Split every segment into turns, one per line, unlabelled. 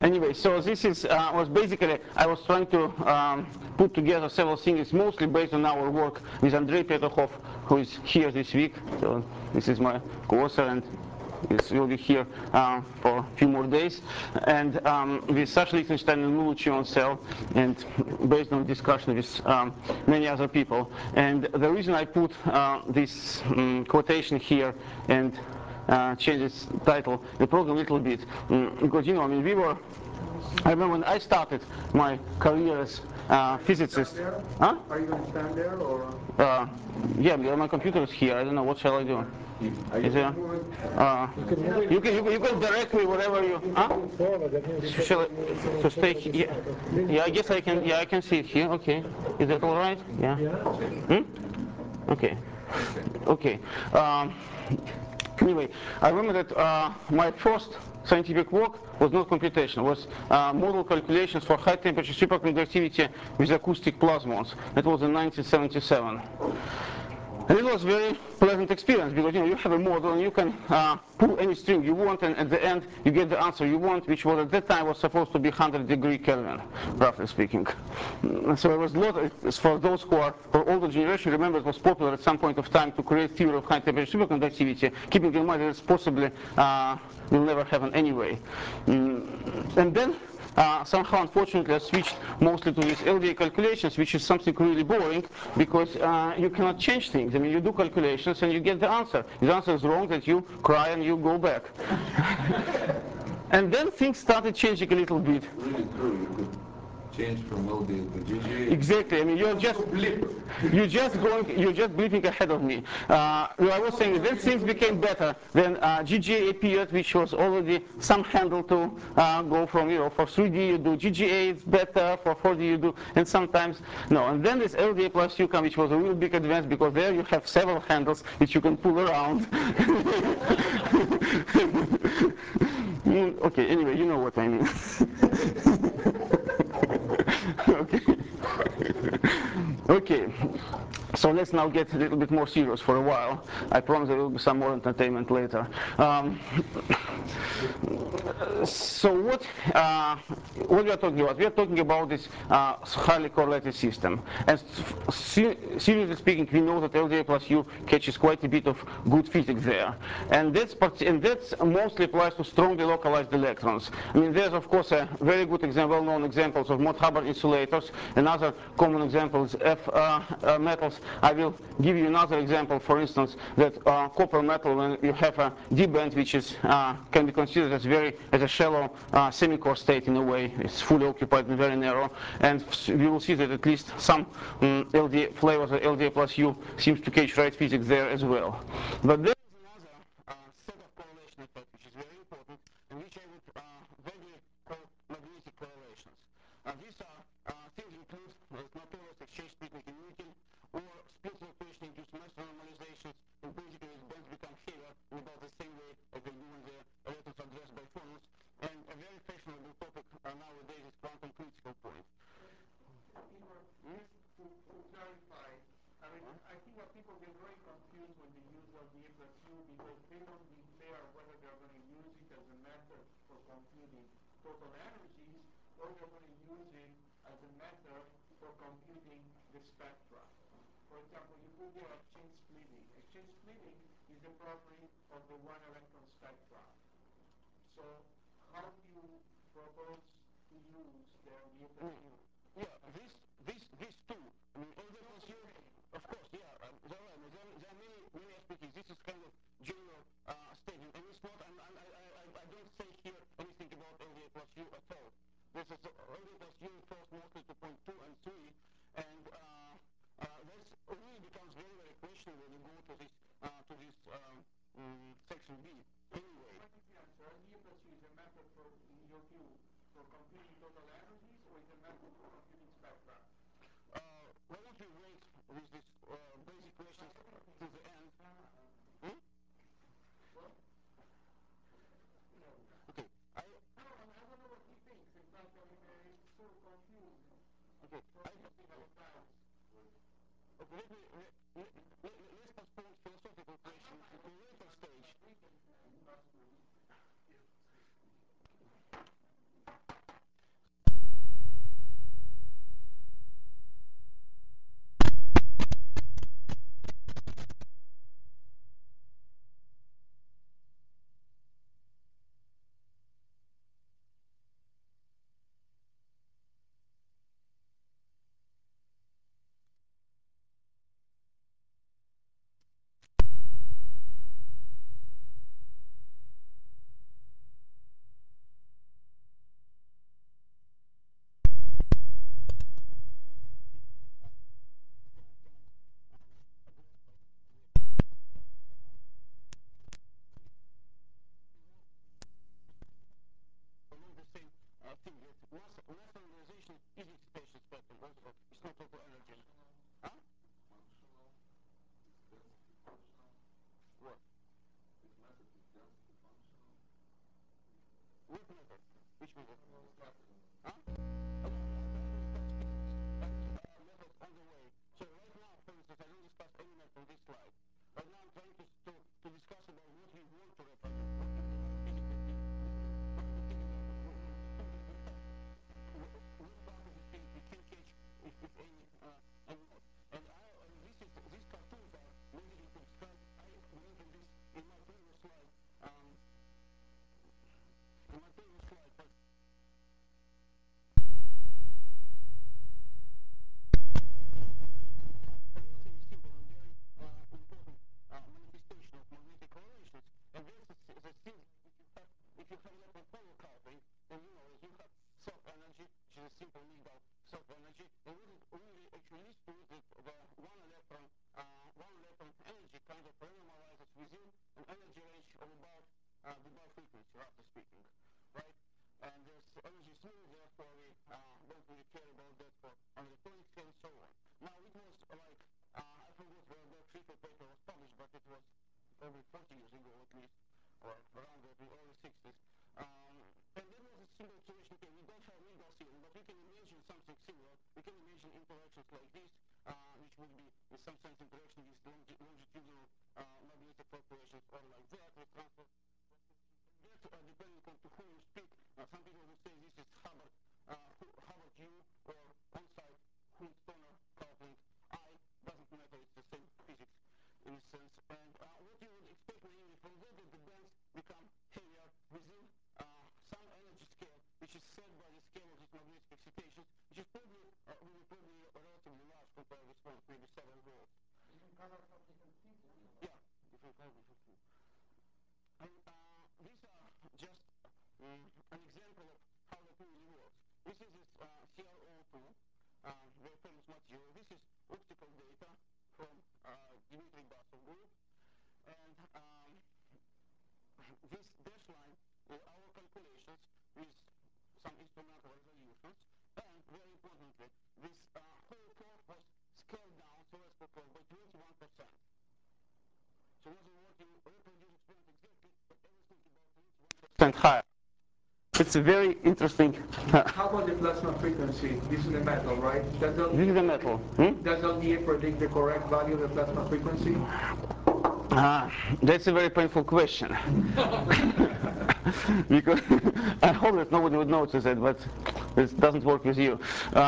Anyway, so this is was basically, I was trying to put together several things, mostly based on our work with Andrei Petrokov, who is here this week. So this is my co-author, and will be here for a few more days. And with Sasha Lichtenstein and Lulu Chioncel, and based on discussion with many other people. And the reason I put this quotation here and change its title, the program a little bit, because I mean, I remember when I started my career as physicist. Huh?
Are you going to stand there or?
Yeah, my computer is here. I don't know, what shall I do? Is there? You can direct me wherever you. Huh? Shall I to stay here? Yeah, I guess I can. Yeah, I can see it here. Okay, is that all right? Yeah. Okay. Okay. Anyway, I remember that my first scientific work was not computation, was model calculations for high temperature superconductivity with acoustic plasmons. That was in 1977. And it was a very pleasant experience because you have a model and you can pull any string you want, and at the end you get the answer you want, which was at that time was supposed to be 100-degree Kelvin, roughly speaking. So it was a lot, for those who are for older generation, remember it was popular at some point of time to create theory of high temperature superconductivity, keeping in mind that it's possibly will never happen anyway. And then somehow, unfortunately, I switched mostly to these LDA calculations, which is something really boring because you cannot change things. I mean, you do calculations and you get the answer. If the answer is wrong, that you cry and you go back. And then things started changing a little bit.
Really true. You could change from LDA to GGA.
Exactly. I mean, you're just bleeping ahead of me. I was saying then things became better. Then GGA appeared, which was already some handle to go from. For 3D you do GGA, it's better. For 4D you do, and sometimes no. And then this LDA plus UCAM, which was a real big advance because there you have several handles which you can pull around. Okay. Anyway, you know what I mean. Okay. Okay. So let's now get a little bit more serious for a while. I promise there will be some more entertainment later. So what we are talking about? We are talking about this highly correlated system. And seriously speaking, we know that LDA plus U catches quite a bit of good physics there. And that's mostly applies to strongly localized electrons. I mean, there's of course a very good example, well-known examples of Mott-Hubbard insulators. Another common example is F metals. I will give you another example, for instance, that copper metal, when you have a D band, which is can be considered as a shallow semi-core state in a way. It's fully occupied and very narrow, and we will see that at least some LDA flavors of LDA plus U seems to catch right physics there as well. But there is another set of correlation effects which is very important, and which I would vaguely call magnetic correlations. These are things include notorious exchange split continuity, or split rotation induced mass normalizations, and basically as bands become heavier in about the same way as they do when the electrons are dressed by phonons. And a very fashionable topic nowadays is quantum critical point.
To clarify, I mean, I think that people get very confused when they use LDA plus U because they don't declare whether they're going to use it as a method for computing total energies or they're going to use it as a method for computing the spectra. For example, you could get exchange splitting. Exchange splitting is the property of the one electron spectra. So how do you propose to use the LDA plus U?
Yeah, these two. I mean, LDA plus U, of course, yeah. There are many aspects. This is kind of general statement, and it's not. I don't say here anything about LDA plus U at all. This is LDA plus U refers mostly to point 2 and 3, and this really becomes very, very questionable when you go to this section B. Anyway.
What is the answer? LDA plus U is a method for, in your view, for computing total energies, or is a method for computing spectra?
Why don't we wait with this basic questions to the end?
What?
Okay.
I don't know what he thinks. In fact, I mean, it's so confused.
Okay. Okay. Let's postpone philosophical questions to a later stage. mass normalization is excitation spectrum also. It's not total energy. Huh?
Functional. Is density functional?
What?
This method is density functional?
What method? Which method?
Discussing.
Huh? Methods on the way. So right now, for instance, I don't discuss any method on this slide. Right now I'm trying to discuss about what we want to represent, what we physically think. What we think about the problem. What part of the thing we can catch, if any, and not. And these cartoons are basically to describe, I mentioned this in my previous slide, but relatively simple and very important manifestation of magnetic correlations. And this is the thing if you have electron polar coupling, then you know you have self-energy, which is a simple legal self-energy. And what it really actually leads to is that the one electron energy kind of renormalizes within an energy range of about the Debye frequency, roughly speaking, right? And this energy is small, therefore we don't really care about that for electronic scale and so on. Now it was like, I forgot where the Schrieffer paper was published, but it was probably 40 years ago at least, or around the early 60s. And there was a single observation, okay, we don't have legal theory, but we can imagine something similar. We can imagine interactions like this, which would be in some sense interaction with longitudinal magnetic fluctuations, or like that with transfer. That depending on to whom you speak, some people would say this is Hubbard U or on-site Hund-Stoner coupling. Doesn't matter, it's the same physics in a sense. And what you would expect mainly from that the bands become heavier within some energy scale, which is set by the scale of these magnetic excitations, which is probably relatively large compared with one, maybe several volts.
Different colors for different things.
Yeah, different colors, different things. And these are just an example of how that really works. This is this CrO2, very famous material. This is optical data from Dmitry Basov group. And this dash line is our calculations with some instrumental resolutions. And very importantly, this whole curve was scaled down, theoretical curve, by 21%. So it wasn't working, reproduce experiment exactly, but everything about 21% higher. It's a very interesting.
How about the plasma frequency? This is the metal, right?
This is the metal.
Does LDA predict the correct value of the plasma frequency?
That's a very painful question. Because I hope that nobody would notice it, but it doesn't work with you.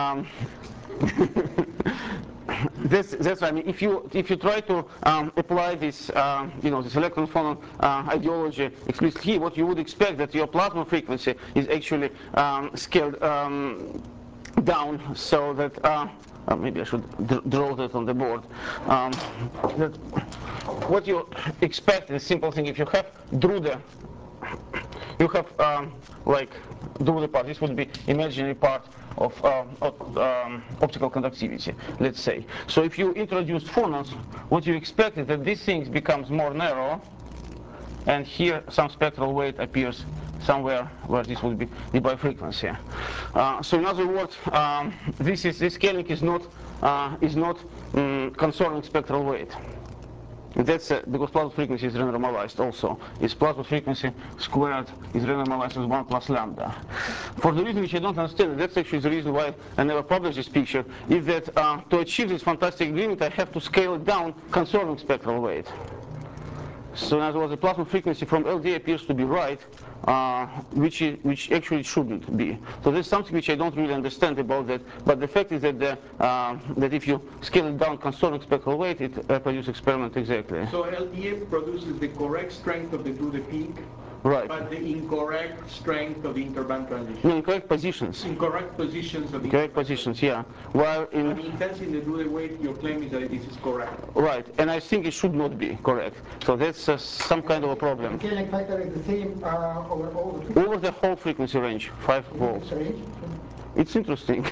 That's why I mean, if you try to apply this this electron phonon ideology explicitly here, what you would expect that your plasma frequency is actually scaled down so that maybe I should draw that on the board. That what you expect is a simple thing. If you have Drude, you have like Drude part. This would be imaginary part of optical conductivity, let's say. So if you introduce phonons, what you expect is that these things becomes more narrow, and here some spectral weight appears somewhere where this would be the Debye frequency. So in other words, this scaling is not concerning spectral weight. That's because plasma frequency is renormalized also. Its plasma frequency squared is renormalized as 1 plus lambda. For the reason which I don't understand, that's actually the reason why I never published this picture, is that to achieve this fantastic agreement I have to scale it down concerning spectral weight. So in other words, the plasma frequency from LDA appears to be right, which actually shouldn't be. So there's something which I don't really understand about that. But the fact is that that if you scale it down concerning spectral weight, it produces experiment exactly.
So LDA produces the correct strength of the Drude peak,
Right.
but the incorrect strength of the interband transition.
No, incorrect positions.
Incorrect positions of the
Correct positions, yeah. While in
intensity in the Drude weight, your claim is that this is correct.
Right, and I think it should not be correct. So that's some kind of a problem.
The scaling factor is the same over all the
Over the whole frequency range, 5 volts. It's interesting.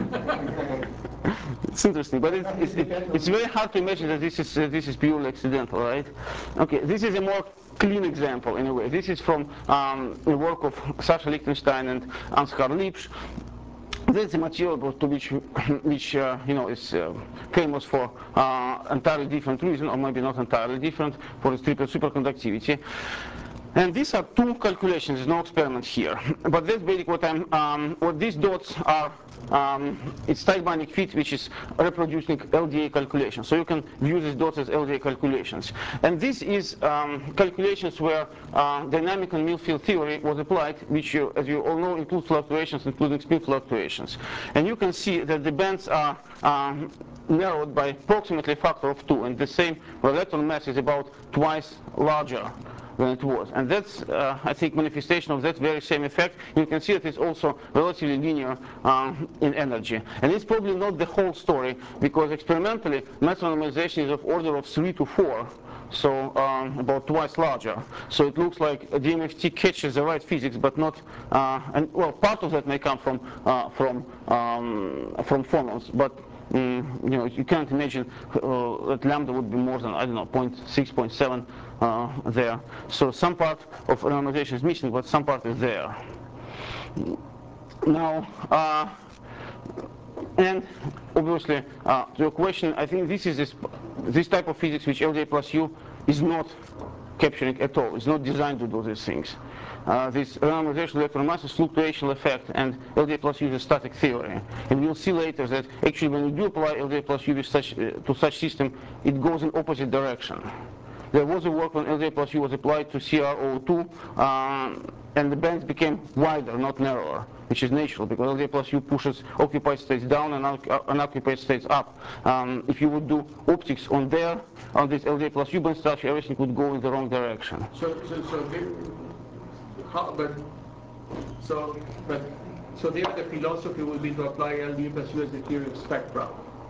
It's interesting, but it's very hard to imagine that this is purely accidental, right? Okay, this is a more clean example in a way. This is from the work of Sasha Lichtenstein and Ansgar Lipsch. That's a material to which is famous for entirely different reason, or maybe not entirely different, for its triple superconductivity. And these are two calculations. There's no experiment here, but that's basically what these dots are. It's tight binding fit, which is reproducing LDA calculations. So you can view these dots as LDA calculations. And this is calculations where dynamic and Millfield theory was applied, which, as you all know, includes fluctuations, including spin fluctuations. And you can see that the bands are narrowed by approximately a factor of 2, and the same electron mass is about twice larger than it was. And that's, I think, manifestation of that very same effect. You can see that it's also relatively linear in energy. And it's probably not the whole story, because experimentally, mass randomization is of order of 3 to 4. So about twice larger. So it looks like DMFT catches the right physics, but not. And well, part of that may come from phonons, but you can't imagine that lambda would be more than, I don't know, 0.6, 0.7 there. So some part of randomization is missing, but some part is there. Now, and obviously, to your question, I think this is this type of physics which LDA plus U is not capturing at all. It's not designed to do these things. This randomization electron masses, fluctuational effect, and LDA plus U is a static theory. And we'll see later that actually when you do apply LDA plus U to such system, it goes in opposite direction. There was a work when LDA plus U was applied to CrO2, and the bands became wider, not narrower, which is natural, because LDA plus U pushes occupied states down and unoccupied states up. If you would do optics on this LDA plus U band structure, everything would go in the wrong direction.
So there the philosophy will be to apply LDA plus U as the theory of spectra.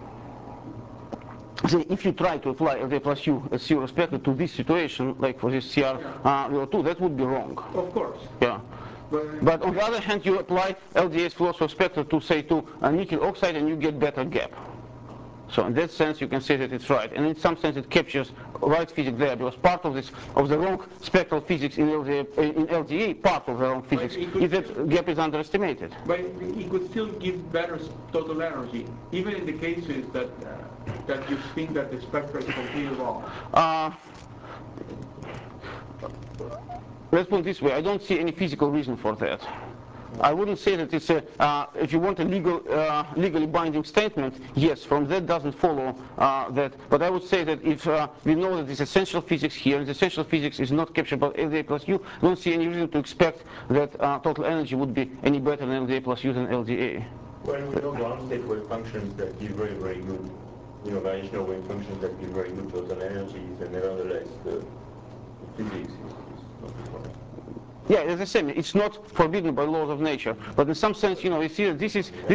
So if you try to apply LDA plus U as zero spectra to this situation, like for this CrO2, that would be wrong.
Of course.
Yeah. But on the other hand, you apply LDA's philosophy of spectra to, say, to a nickel oxide, and you get better gap. So in that sense, you can say that it's right. And in some sense, it captures right physics there, because part of the wrong spectral physics in LDA, part of the wrong physics is that gap is underestimated.
But it could still give better total energy, even in the cases that you think that the spectra is completely wrong.
Let's put it this way, I don't see any physical reason for that. I wouldn't say that it's if you want a legally binding statement, yes, from that doesn't follow that. But I would say that if we know that there's essential physics here, and the essential physics is not captured by LDA plus U, I don't see any reason to expect that total energy would be any better than LDA plus U than LDA.
Well, we know ground state wave functions that give very, very good, variational wave functions that give very good total energies, and nevertheless the physics is not required.
Yeah, as I said, it's not forbidden by laws of nature, but in some sense, you see that this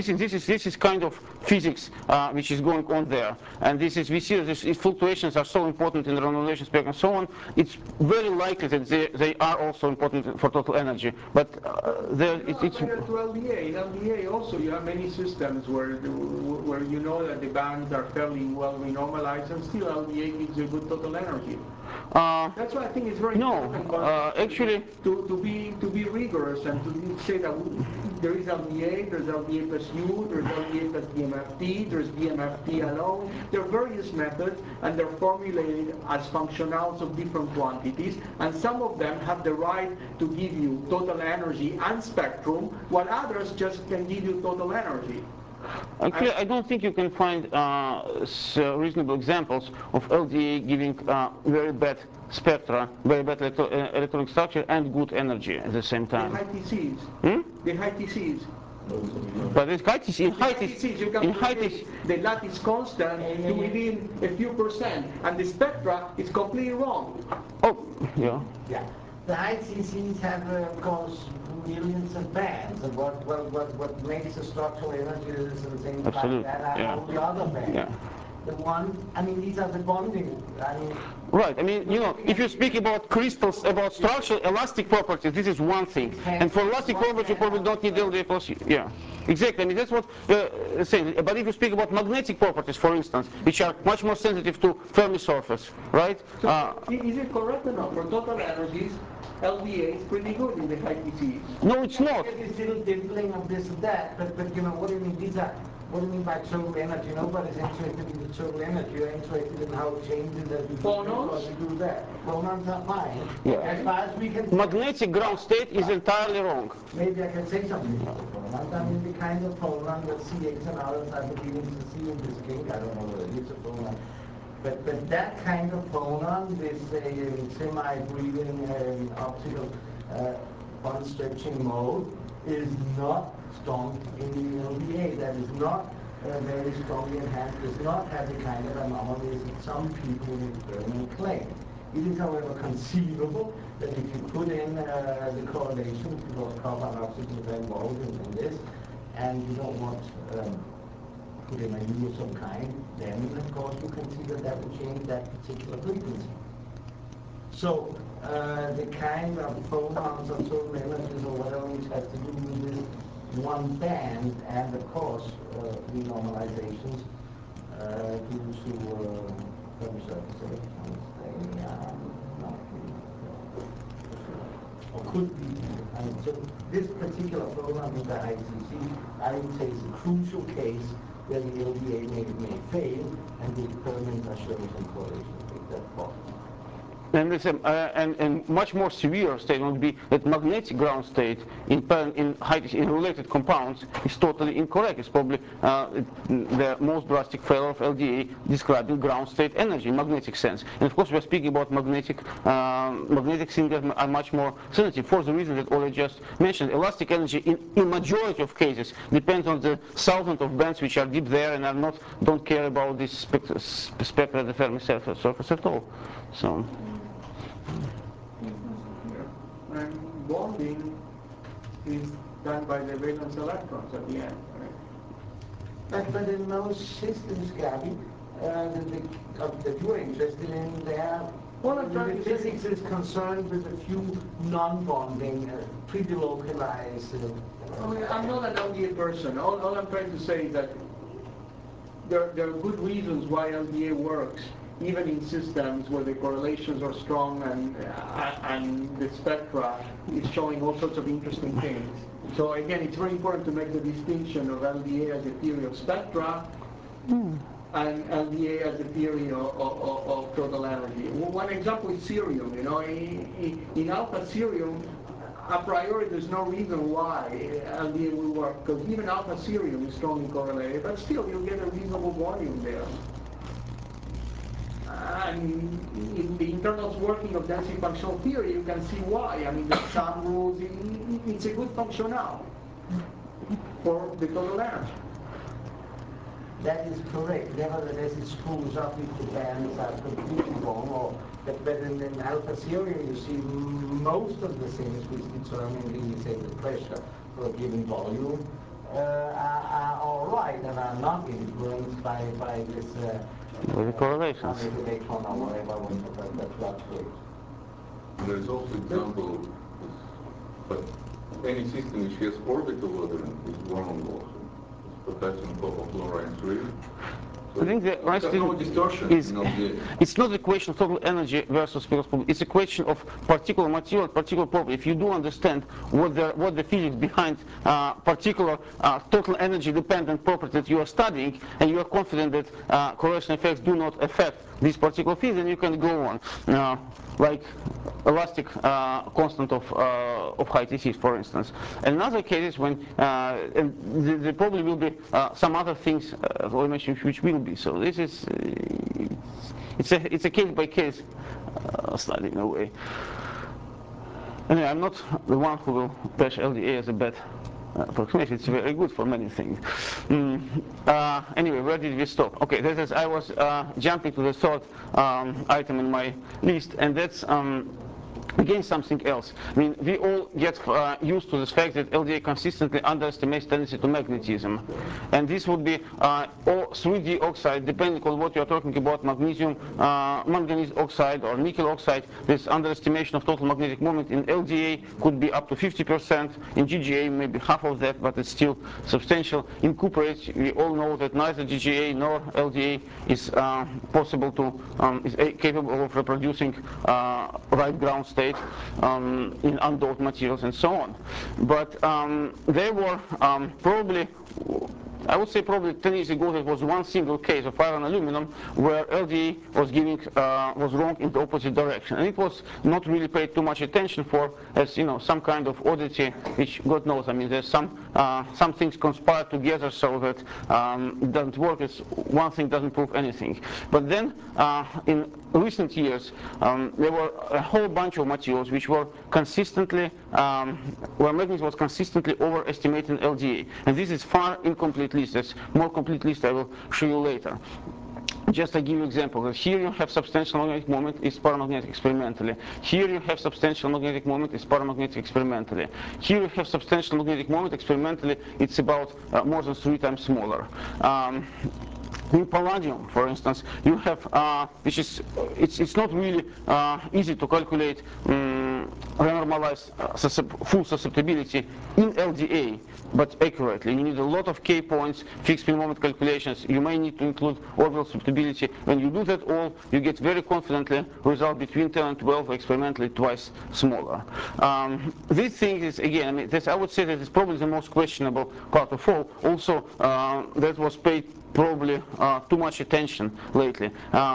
is kind of physics which is going on there, and we see that these fluctuations are so important in the randomization spectrum and so on. It's very likely that they are also important for total energy, but it's
to LDA. In LDA also, you have many systems where you know that the bands are fairly well renormalized, and still LDA gives you good total energy. That's why I think it's very important
actually
to be rigorous and to say that there is LDA, there's LDA plus U, there's LDA plus DMFT, there's DMFT alone. There are various methods, and they're formulated as functionals of different quantities, and some of them have the right to give you total energy and spectrum, while others just can give you total energy.
Actually, I don't think you can find reasonable examples of LDA giving very bad spectra, very bad electronic structure, and good energy at the same time.
The high TCs. The high TCs.
But in high TCs,
you can the lattice constant to within a few percent, and the spectra is completely wrong.
Oh, yeah.
Yeah. The high TCs have, of course, millions of bands, and what makes the structural energies and things
Absolutely.
like that are all the other bands.
Yeah.
The one, these are the bonding.
Right. If you speak about crystals, about structural elastic properties, this is one thing. And for elastic properties, you probably don't need LDA plus U. Yeah, exactly. That's what saying. But if you speak about magnetic properties, for instance, which are much more sensitive to Fermi surface, right?
So is it correct enough for total energies
LDA is pretty good in the high TCs.
No, it's not.
It is still dimpling of this and that, but you know, what do you mean what do you mean by total energy? Nobody's interested in the total energy. You're interested in how it changes as you
Phonons?
do that. Phonons are fine.
Yeah.
As far as we can
Magnetic ground state is entirely wrong.
maybe I can say something about the phonons. I mean, the kind of phonon that CX and others are beginning to see in this case, I don't know whether it is a phonon. But that kind of phonon, this semi-breathing optical bond-stretching mode, is not strong in the LDA. That is not very strongly enhanced, does not have the kind of anomalies that some people in experiment claim. It is, however, conceivable that if you put in the correlation because copper and oxygen are involved in this, and you don't want put in a U of some kind, then of course you can see that that will change that particular frequency. So the kind of phonons or total energies or whatever which has to do with this one band, and of course the normalizations due to thermal surface electrons, they are not or could be. And so this particular phonon with the ITC, I would say, is a crucial case where the LDA may fail, and the experiments are showing some correlation with that possible.
And, and much more severe statement would be that magnetic ground state in related compounds is totally incorrect. It's probably the most drastic failure of LDA describing ground state energy in magnetic sense. And of course, we're speaking about magnetic things that are much more sensitive for the reason that Ole just mentioned. Elastic energy in majority of cases depends on the thousands of bands which are deep there and don't care about this spectra of the Fermi surface at all. So.
And bonding is done by the valence electrons at the end, right?
But in most systems, Gabby, that you are interested in, the physics is concerned with a few non-bonding, pretty localized.
I'm not an LDA person. All I'm trying to say is that there are good reasons why LDA works, even in systems where the correlations are strong and the spectra is showing all sorts of interesting things. So again, it's very important to make the distinction of LDA as a theory of spectra and LDA as a theory of total energy. One example is cerium. You know, in alpha cerium, a priori there's no reason why LDA will work, because even alpha cerium is strongly correlated, but still you get a reasonable volume there. And in the internals working of density functional theory, you can see why. I mean, the sum rules, it's a good functional for the total energy.
That is correct. Nevertheless, it screws up if the bands are completely wrong. But in alpha cerium, you see most of the things which determine, say, the pressure for a given volume are all right and are not influenced by this.
With the correlations.
Electron or whatever that fluctuates.
There's also example, but any system which has orbital labyrinth is wrong also. It's potassium copper fluorine 3. So
I think the right thing
no distortion
is,
it's
not a question of total energy versus spectral property. It's a question of particular material, particular property. If you do understand what the physics behind particular total energy dependent property that you are studying, and you are confident that correlation effects do not affect this particular field, then you can go on. Like elastic constant of high TCs, for instance. And in other cases, when and there probably will be some other things I mentioned which will be. So this is it's a case by case study in a way. Anyway, I'm not the one who will bash LDA as a bad approximation. It's very good for many things. Anyway, where did we stop? Okay, that is, I was jumping to the third item in my list, and that's again something else. I mean, we all get used to the fact that LDA consistently underestimates tendency to magnetism, and this would be or 3D oxide, depending on what you're talking about, magnesium, manganese oxide or nickel oxide. This underestimation of total magnetic moment in LDA could be up to 50%. In GGA, maybe half of that, but it's still substantial. In cuprates, we all know that neither GGA nor LDA is possible to is capable of reproducing right ground state state in undoped materials and so on. But there were probably, I would say probably 10 years ago, there was one single case of iron aluminum where LDA was wrong in the opposite direction, and it was not really paid too much attention for, as some kind of oddity, which God knows. I mean, there's some things conspire together so that it doesn't work. It's one thing doesn't prove anything. But then in recent years, there were a whole bunch of materials which were consistently, where magnets was consistently overestimating LDA, and this is far incomplete list. There's more complete list I will show you later. Just to give you an example, that here you have substantial magnetic moment, is paramagnetic experimentally. Here you have substantial magnetic moment, is paramagnetic experimentally. Here you have substantial magnetic moment, experimentally it's about more than 3 times smaller. In palladium, for instance, you have, which is, it's not really easy to calculate renormalized full susceptibility in LDA, but accurately. You need a lot of K points, fixed spin moment calculations. You may need to include orbital susceptibility. When you do that all, you get very confidently result between 10 and 12, experimentally twice smaller. This thing is, again, I mean, I would say that it's probably the most questionable part of all. Also, that was paid probably too much attention lately.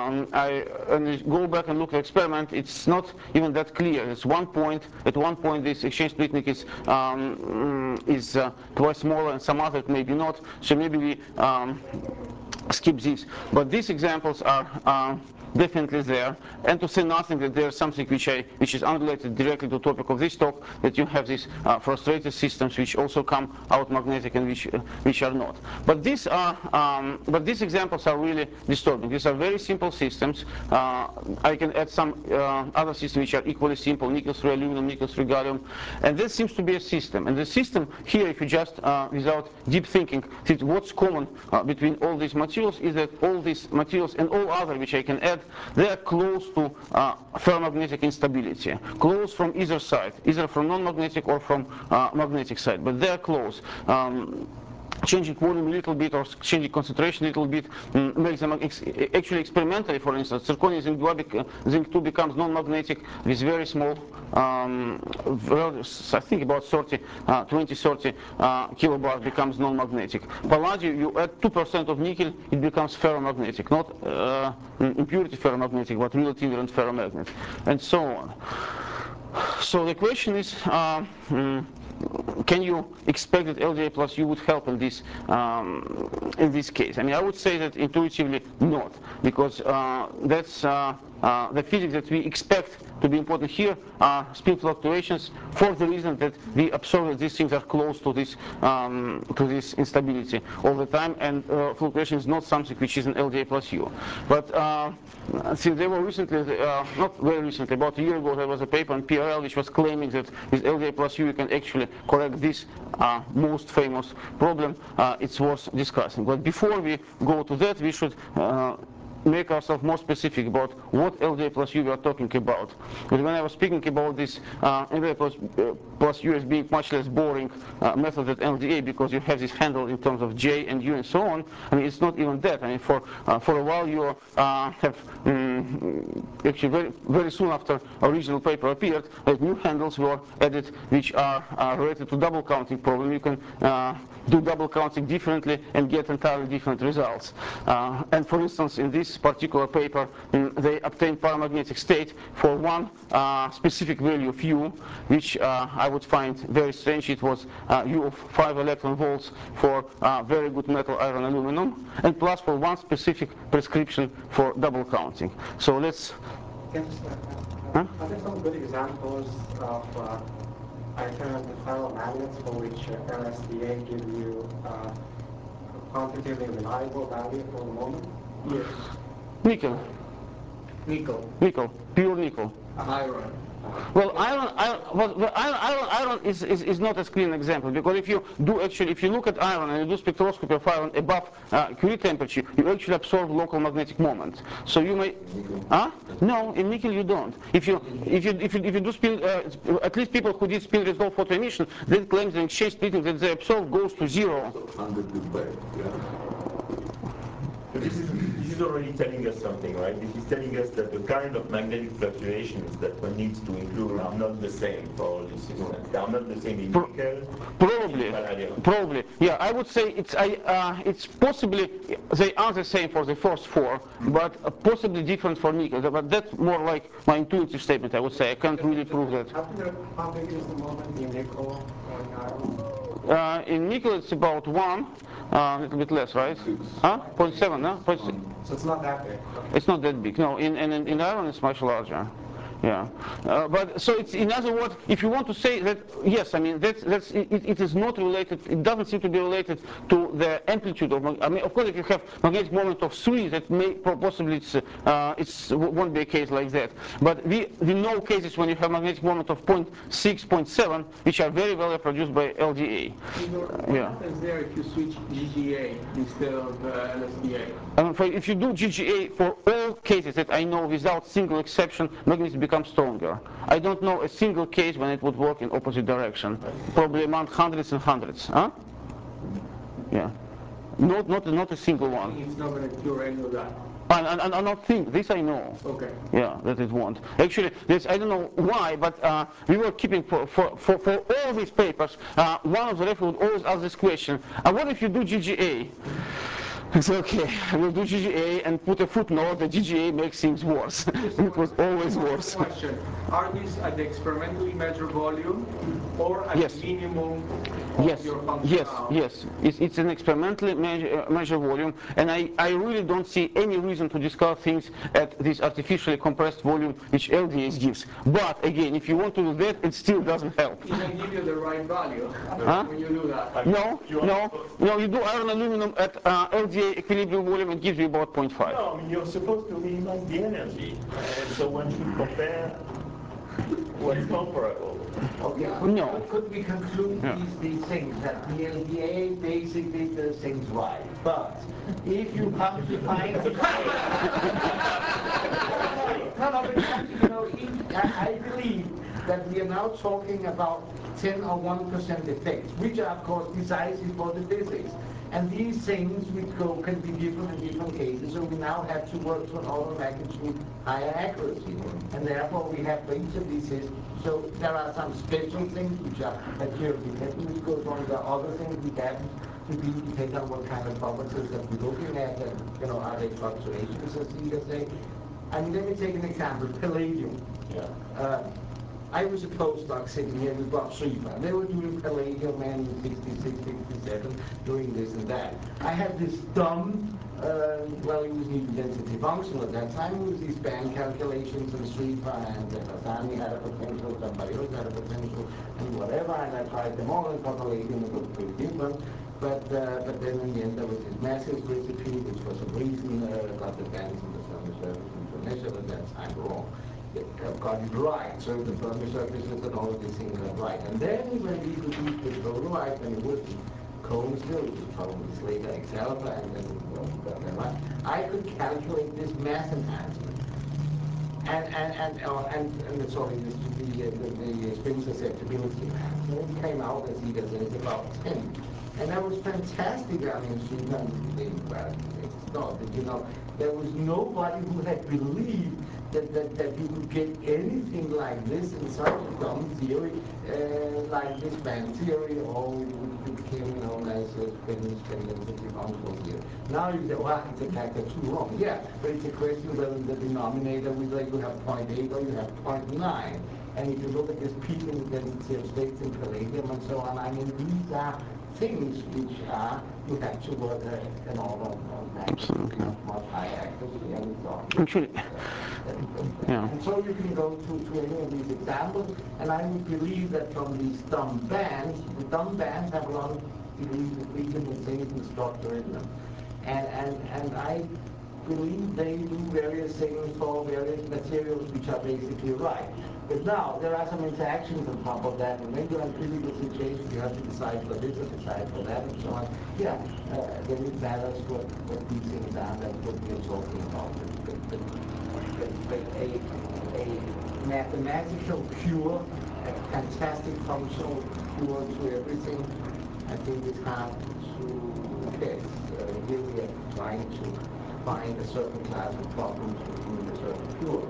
I go back and look at the experiment. It's not even that clear. It's at one point this exchange split is twice smaller, and some other maybe not. So maybe we skip this. But these examples are definitely there, and to say nothing that there's something which is unrelated directly to the topic of this talk, that you have these frustrated systems which also come out magnetic and which are not. But these examples are really disturbing. These are very simple systems. I can add some other systems which are equally simple: nickel-3 aluminum, nickel-3 gallium, and this seems to be a system. And the system here, if you just without deep thinking, see what's common between all these materials is that all these materials and all other which I can add, they are close to ferromagnetic instability, close from either side, either from non-magnetic or from magnetic side, but they are close. Changing volume a little bit or changing concentration a little bit makes them actually experimentally. For instance, zirconium zinc 2 becomes non-magnetic with very small, I think about 20-30 kilobars becomes non-magnetic. Palladium, you add 2% of nickel, it becomes ferromagnetic, not impurity ferromagnetic, but relatively and ferromagnet, and so on. So the question is, can you expect that LDA plus U would help in this case? I mean, I would say that intuitively not, because that's the physics that we expect to be important here are spin fluctuations, for the reason that we observe that these things are close to this instability all the time, and fluctuation is not something which is an LDA plus U. But since they were recently, not very recently, about a year ago, there was a paper on PRL which was claiming that with LDA plus U you can actually correct this most famous problem. It's worth discussing. But before we go to that, we should make ourselves more specific about what LDA plus U we are talking about. Because when I was speaking about this LDA plus U as being much less boring method than LDA, because you have this handle in terms of J and U and so on, I mean, it's not even that. I mean, for a while you have actually very soon after original paper appeared, new handles were added which are related to double counting problem. You can do double counting differently and get entirely different results. And for instance, in this particular paper, they obtained paramagnetic state for one specific value of U, which I would find very strange. It was U of 5 electron volts for very good metal iron aluminum, and plus for one specific prescription for double counting. So let's...
Are there some good examples of alternative ferromagnets for which LSDA gives you a quantitatively reliable value for the moment?
Yes.
Nickel.
Nickel.
Nickel. Pure nickel.
Iron.
Well, iron is not as clean example, because if you look at iron and you do spectroscopy of iron above Curie temperature, you actually absorb local magnetic moment. So you may, no, in nickel you don't. If you do spin, at least people who did spin resolve photo emission, they claim the exchange splitting that they absorb goes to 0.
But this is already telling us something, right? This is telling us that the kind of magnetic fluctuations that one needs to include are not the same for all these systems. They are not the same in nickel.
Probably,
in palladium.
probably. Yeah, I would say it's possibly, they are the same for the first four, but possibly different for nickel. But that's more like my intuitive statement, I would say. I can't really prove that.
How big is the moment in nickel or in iron?
In nickel, it's about 1, a little bit less, right? Huh? 0.7, no? 0.6.
So it's not that big.
It's not that big. No, in iron, it's much larger. Yeah, but so it's, in other words, if you want to say that, yes, I mean it is not related. It doesn't seem to be related to the amplitude of. I mean, of course, if you have magnetic moment of 3, that may possibly it's won't be a case like that. But we know cases when you have magnetic moment of 0.6, 0.7, which are very well produced by LDA.
What happens there if you switch GGA instead of LSDA?
If you do GGA for all cases that I know without single exception, magnets become stronger. I don't know a single case when it would work in opposite direction. Probably among hundreds and hundreds. Huh? Yeah. Not a single one.
It's not going to cure any of that.
And I don't think, this I know.
Okay.
Yeah, that it won't. Actually, this, I don't know why, but we were keeping for all these papers, one of the referees would always ask this question, what if you do GGA? I said, okay, we'll do GGA and put a footnote that GGA makes things worse. It was always worse.
Question. Are these at the experimentally measured volume or at
Yes.
the minimum of your functional?
Yes. It's an experimentally measured volume, and I really don't see any reason to discard things at this artificially compressed volume which LDS gives. But again, if you want to do that, it still doesn't help.
It may give you the right value when you do that.
No, you do iron aluminum at LDA equilibrium volume, it gives you about 0.5.
No, I mean, you're supposed to minimize the energy. So one should compare what's comparable.
Okay.
No.
Could we conclude these things that the LDA basically does things right? But if you come to find no, but I believe that we are now talking about 10 or 1% effects, which are of course decisive for the physics. And these things which can be different in different cases, so we now have to work to an order of magnitude higher accuracy. And therefore we have for each of these systems. So there are some special things which are material dependent, which goes on. There are other things which happen to be dependent on what kind of properties that we're looking at, and are they fluctuations, as you can say. I mean, let me take an example, palladium. I was a postdoc sitting here with Bob Schreiber. They were doing palladium in 66, 67, doing this and that. I had this dumb, well, it was even density functional at that time. It was these band calculations, and Schreiber and Bassani had a potential, somebody else had a potential, and whatever, and I tried them all, and for palladium it was pretty different. But then in the end there was this massive recipe, which for some reason got the bands in the Fermi surface and the measured at that time wrong. Got it right, so the Fermi surfaces and all of these things are right. And then when we produced the tolorite, and it was Cohen still, it was probably Slater, Exalfa, and then got that right, I could calculate this mass enhancement. And sorry, the spin susceptibility enhancement. It came out, as he does, it's about 10. And that was fantastic. I mean, it's not, there was nobody who had believed that you would get anything like this in such a dumb theory, like this band theory, or it became known as spin density functional theory. Now you say, well, it's a factor 2 wrong. Yeah, but it's a question whether the denominator, whether you have 0.8 or you have 0.9. And if you look at this peak in the density of states in palladium and so on, I mean, these are things which you have to work an order on magnitude, much higher accuracy, and so on.
Actually, yeah.
And so you can go to any of these examples, and I would believe that from these dumb bands, the dumb bands have a lot of degrees of freedom and things and structure in them. And I believe they do various things for various materials which are basically right. But now, there are some interactions on top of that, and when you're in physical situations, you have to decide for this or decide for that, and so on. Yeah, then it matters what these things are, that's what we are talking about. But a mathematical cure, a fantastic functional cure to everything, I think is hard to guess. Here we are trying to find a certain class of problems with a certain pure.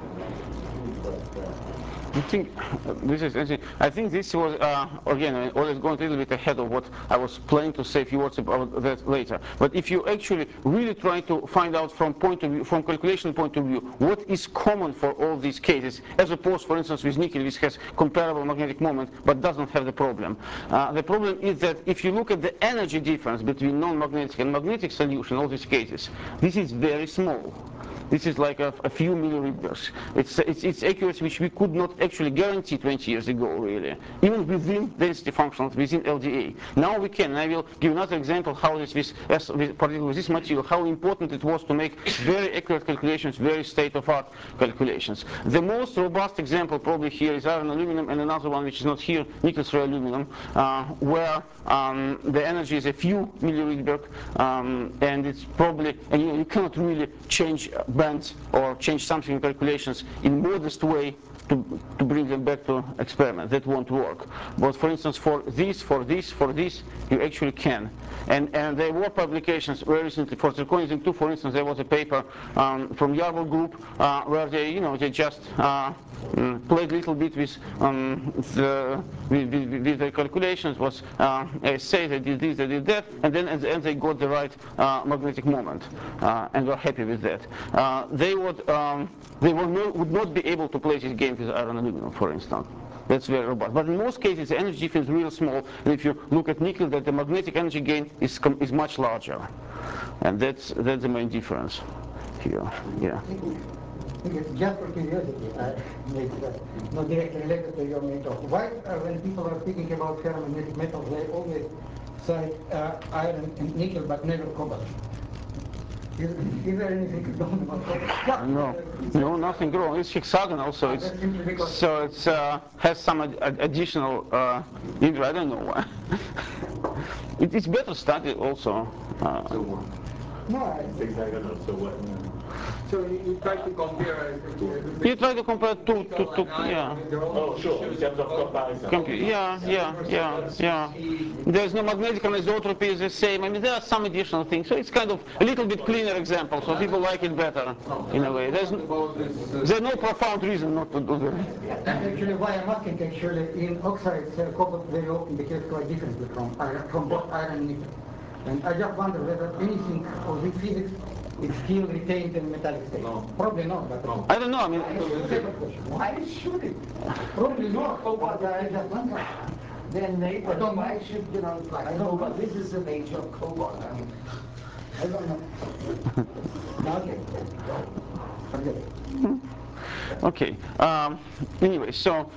I think this is interesting. I think this was again always going a little bit ahead of what I was planning to say a few words about that later. But if you actually really try to find out from calculation point of view, what is common for all these cases, as opposed, for instance, with nickel, which has comparable magnetic moment but does not have the problem. The problem is that if you look at the energy difference between non-magnetic and magnetic solution, all these cases, this is very small. This is like a few millirietvers. It's accuracy which we could not actually guarantee 20 years ago, really, even within density functions, within LDA. Now we can, and I will give another example how this, particularly with this material, how important it was to make very accurate calculations, very state-of-art calculations. The most robust example probably here is iron aluminum, and another one which is not here, nickel-3 aluminum, where the energy is a few millirietvers, and it's probably, and you cannot really change bands or change something in calculations in modest way to bring them back to experiment. That won't work. But for instance, for this, you actually can. And there were publications very recently for zirconium 2, for instance. There was a paper from Yarwell Group where they just played a little bit with the calculations. Was say they did this, they did that, and then at the end they got the right magnetic moment, and were happy with that. They would not be able to play this game with iron aluminum, for instance. That's very robust. But in most cases, the energy difference is real small. And if you look at nickel, that the magnetic energy gain is much larger, and that's the main difference here. Yeah.
Just for curiosity, not directly related to your main talk. Why, when people are thinking about ferromagnetic metals, they always cite iron and nickel, but never cobalt? Is there anything wrong about cobalt?
No, nothing wrong. It's hexagonal, so it has some additional. I don't know why. It's better studied also.
No, it's hexagonal. So what?
So you try to compare.
You try to compare two, yeah.
Oh, sure. In terms of comparison.
Yeah. There's no magnetic anisotropy is the same. I mean, there are some additional things. So it's kind of a little bit cleaner example, so people like it better in a way. There's no profound reason not to do that.
Actually, why I'm asking, in oxides, cobalt very often behaves quite differently from both iron and nickel. And I just wonder whether anything of this physics is still retained in metallic state. No. Probably not. But no.
I don't know. I mean,
why should it? Probably not. But I just wonder.
Then Nathan, why should, like, cobalt, this is the nature of cobalt. I don't know.
Okay. Forget it.
Okay. Anyway, so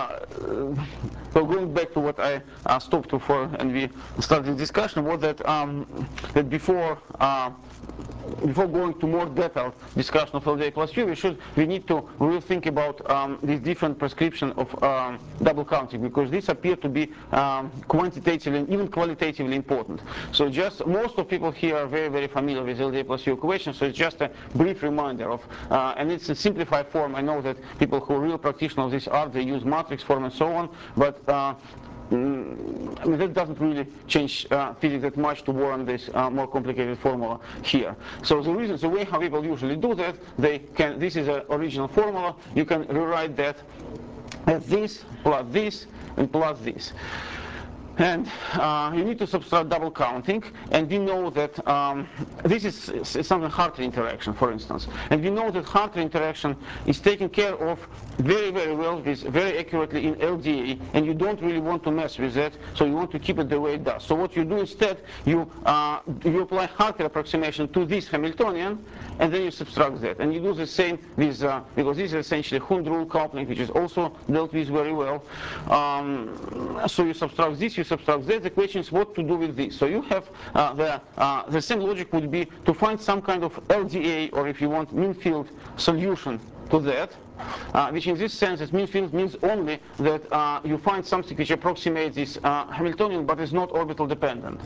going back to what I stopped before, and we started the discussion, was that that before going to more detailed discussion of LDA plus U, we need to really think about this different prescription of double counting, because these appear to be quantitatively and even qualitatively important. So just most of people here are very, very familiar with LDA plus U equation, so it's just a brief reminder of, and it's a simplified form. I know that people who are real practitioners of this art, they use matrix form and so on, but I mean, that doesn't really change physics that much to warrant this more complicated formula here. So the way how people usually do that, this is an original formula, you can rewrite that as this, and plus this. And you need to subtract double counting, and we know that this is something Hartree interaction, for instance. And we know that Hartree interaction is taken care of very, very well, very accurately in LDA, and you don't really want to mess with that, so you want to keep it the way it does. So what you do instead, you apply Hartree approximation to this Hamiltonian, and then you subtract that. And you do the same with, because this is essentially Hund rule coupling, which is also dealt with very well. So you subtract this, you subtract that. The question is what to do with this. So you have the same logic would be to find some kind of LDA, or if you want, mean field solution to that, which in this sense, mean field means only that you find something which approximates this Hamiltonian but is not orbital dependent.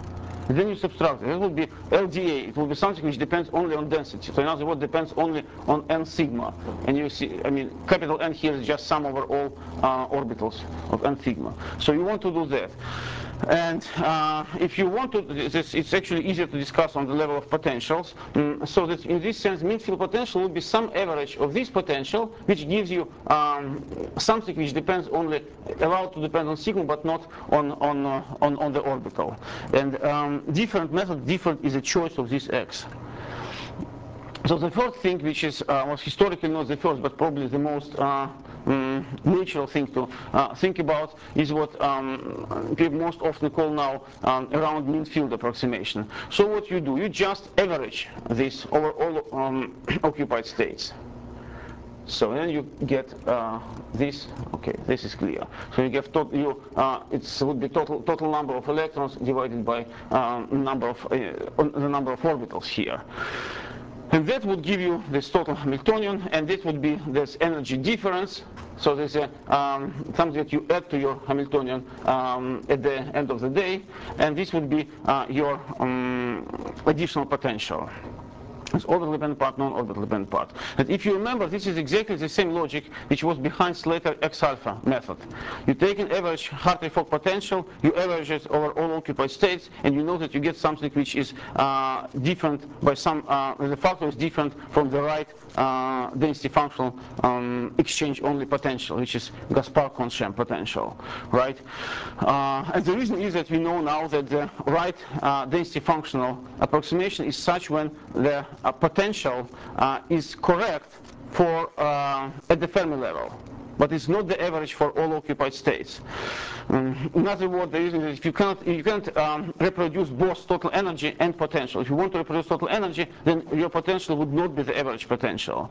And then you subtract it. That would be LDA. It will be something which depends only on density. So in other words, depends only on n sigma. And you see, I mean, capital N here is just sum over all orbitals of n sigma. So you want to do that. And if you want to, it's actually easier to discuss on the level of potentials. So that in this sense, mean field potential will be some average of this potential, which gives you something which depends only, allowed to depend on sigma, but not on the orbital. And different method, different is a choice of this x. So the first thing, which is was historically not the first, but probably the most natural thing to think about, is what people most often call now around mean field approximation. So what you do, you just average this over all occupied states. So then you get this. Okay, this is clear. So you get it would be total number of electrons divided by the number of orbitals here. And that would give you this total Hamiltonian, and this would be this energy difference. So there's something that you add to your Hamiltonian at the end of the day, and this would be your additional potential. It's orbital dependent part, non-orbital dependent part. And if you remember, this is exactly the same logic which was behind Slater X alpha method. You take an average Hartree-Fock potential, you average it over all occupied states, and you know that you get something which is different by some, the factor is different from the right density functional exchange only potential, which is Gaspar-Kohn-Sham potential, right? And the reason is that we know now that the right density functional approximation is such when the potential is correct for at the Fermi level, but it's not the average for all occupied states. In other words, the reason is if you can't reproduce both total energy and potential. If you want to reproduce total energy, then your potential would not be the average potential.